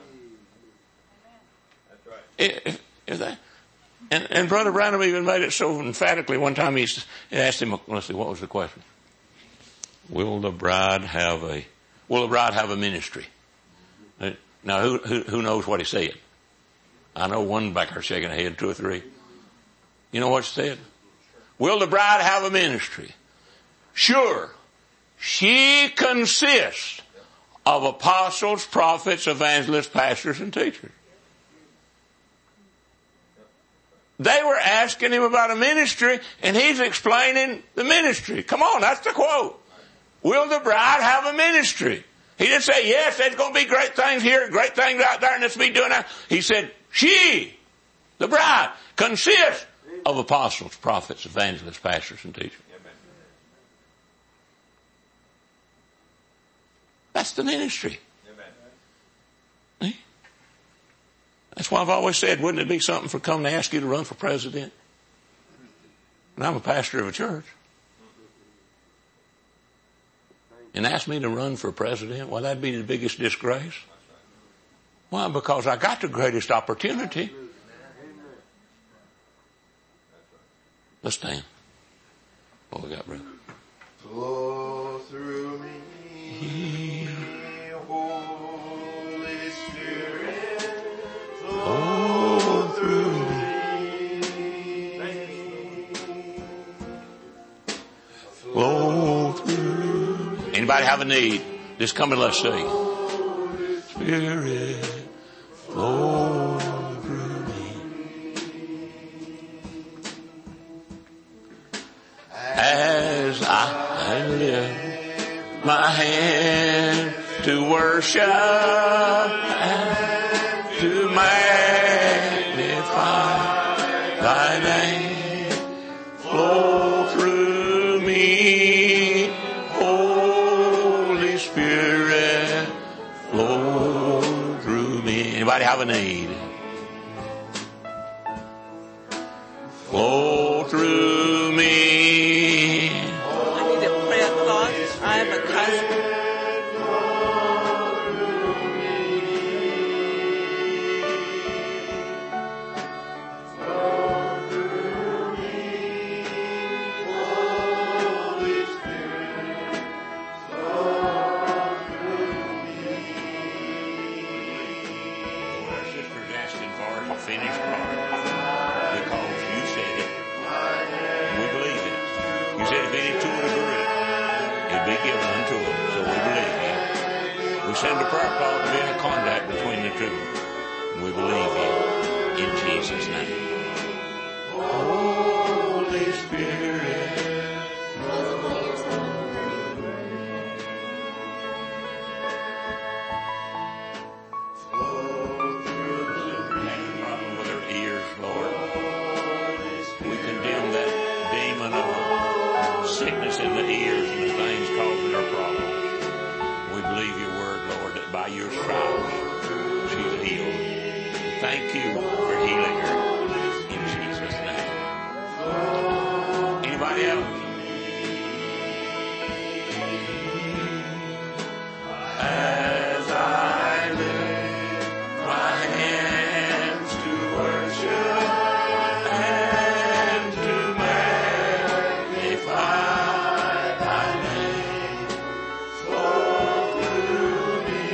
S6: If that, and Brother Branham even made it so emphatically one time. He asked him, let's see, what was the question? Will the bride have a ministry? Now, who knows what he said? I know one back there shaking her head, 2 or 3. You know what she said? Will the bride have a ministry? Sure. She consists of apostles, prophets, evangelists, pastors, and teachers. They were asking him about a ministry, and he's explaining the ministry. Come on, that's the quote. will the bride have a ministry? He didn't say, yes, there's going to be great things here and great things out there and let's be doing that. He said, she, the bride, consists of apostles, prophets, evangelists, pastors, and teachers. That's the ministry. That's why I've always said, wouldn't it be something for coming to ask you to run for president? And I'm a pastor of a church. And ask me to run for president? Well, that'd be the biggest disgrace. Why? Because I got the greatest opportunity. Let's stand. What we got, brother?
S5: Flow through me, Holy Spirit. Flow through me.
S6: Flow through. Anybody have a need? Just come and let's sing. Spirit, flow through me. As I lift my hand to worship and to magnify thy name, flow through me, Holy Spirit, flow through me. Anybody have a need? Flow through me.
S7: I need a prayer cloth. I have a cousin.
S6: Send a prayer call to be in contact between the two. And we believe you in Jesus' name. Holy Spirit. Having a problem with their ears, Lord. We condemn that demon of sickness in the ears and the things causing our problems. We believe your word, Lord, that by your stripes she's healed. Thank you for healing her in Jesus' name. Anybody else? As I lift my hands to worship and to magnify thy name, flow through me,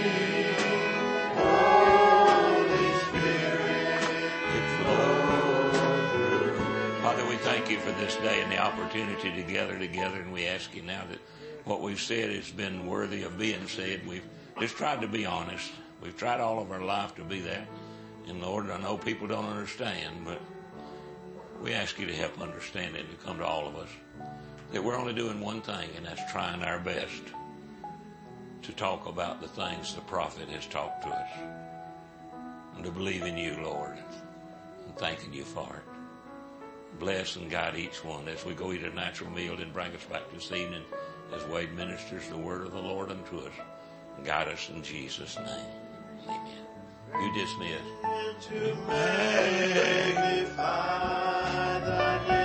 S6: Holy Spirit, flow through. Father, we thank you for this day and the opportunity to gather together, and we ask you now that what we've said has been worthy of being said. We've just tried to be honest. We've tried all of our life to be that. And Lord, I know people don't understand, but we ask you to help understand it, to come to all of us, that we're only doing one thing, and that's trying our best to talk about the things the prophet has talked to us, and to believe in you, Lord, and thanking you for it. Bless and guide each one as we go eat a natural meal and bring us back this evening as Wade ministers the word of the Lord unto us. Guide us in Jesus' name. Amen. You dismiss.
S5: To magnify thy name.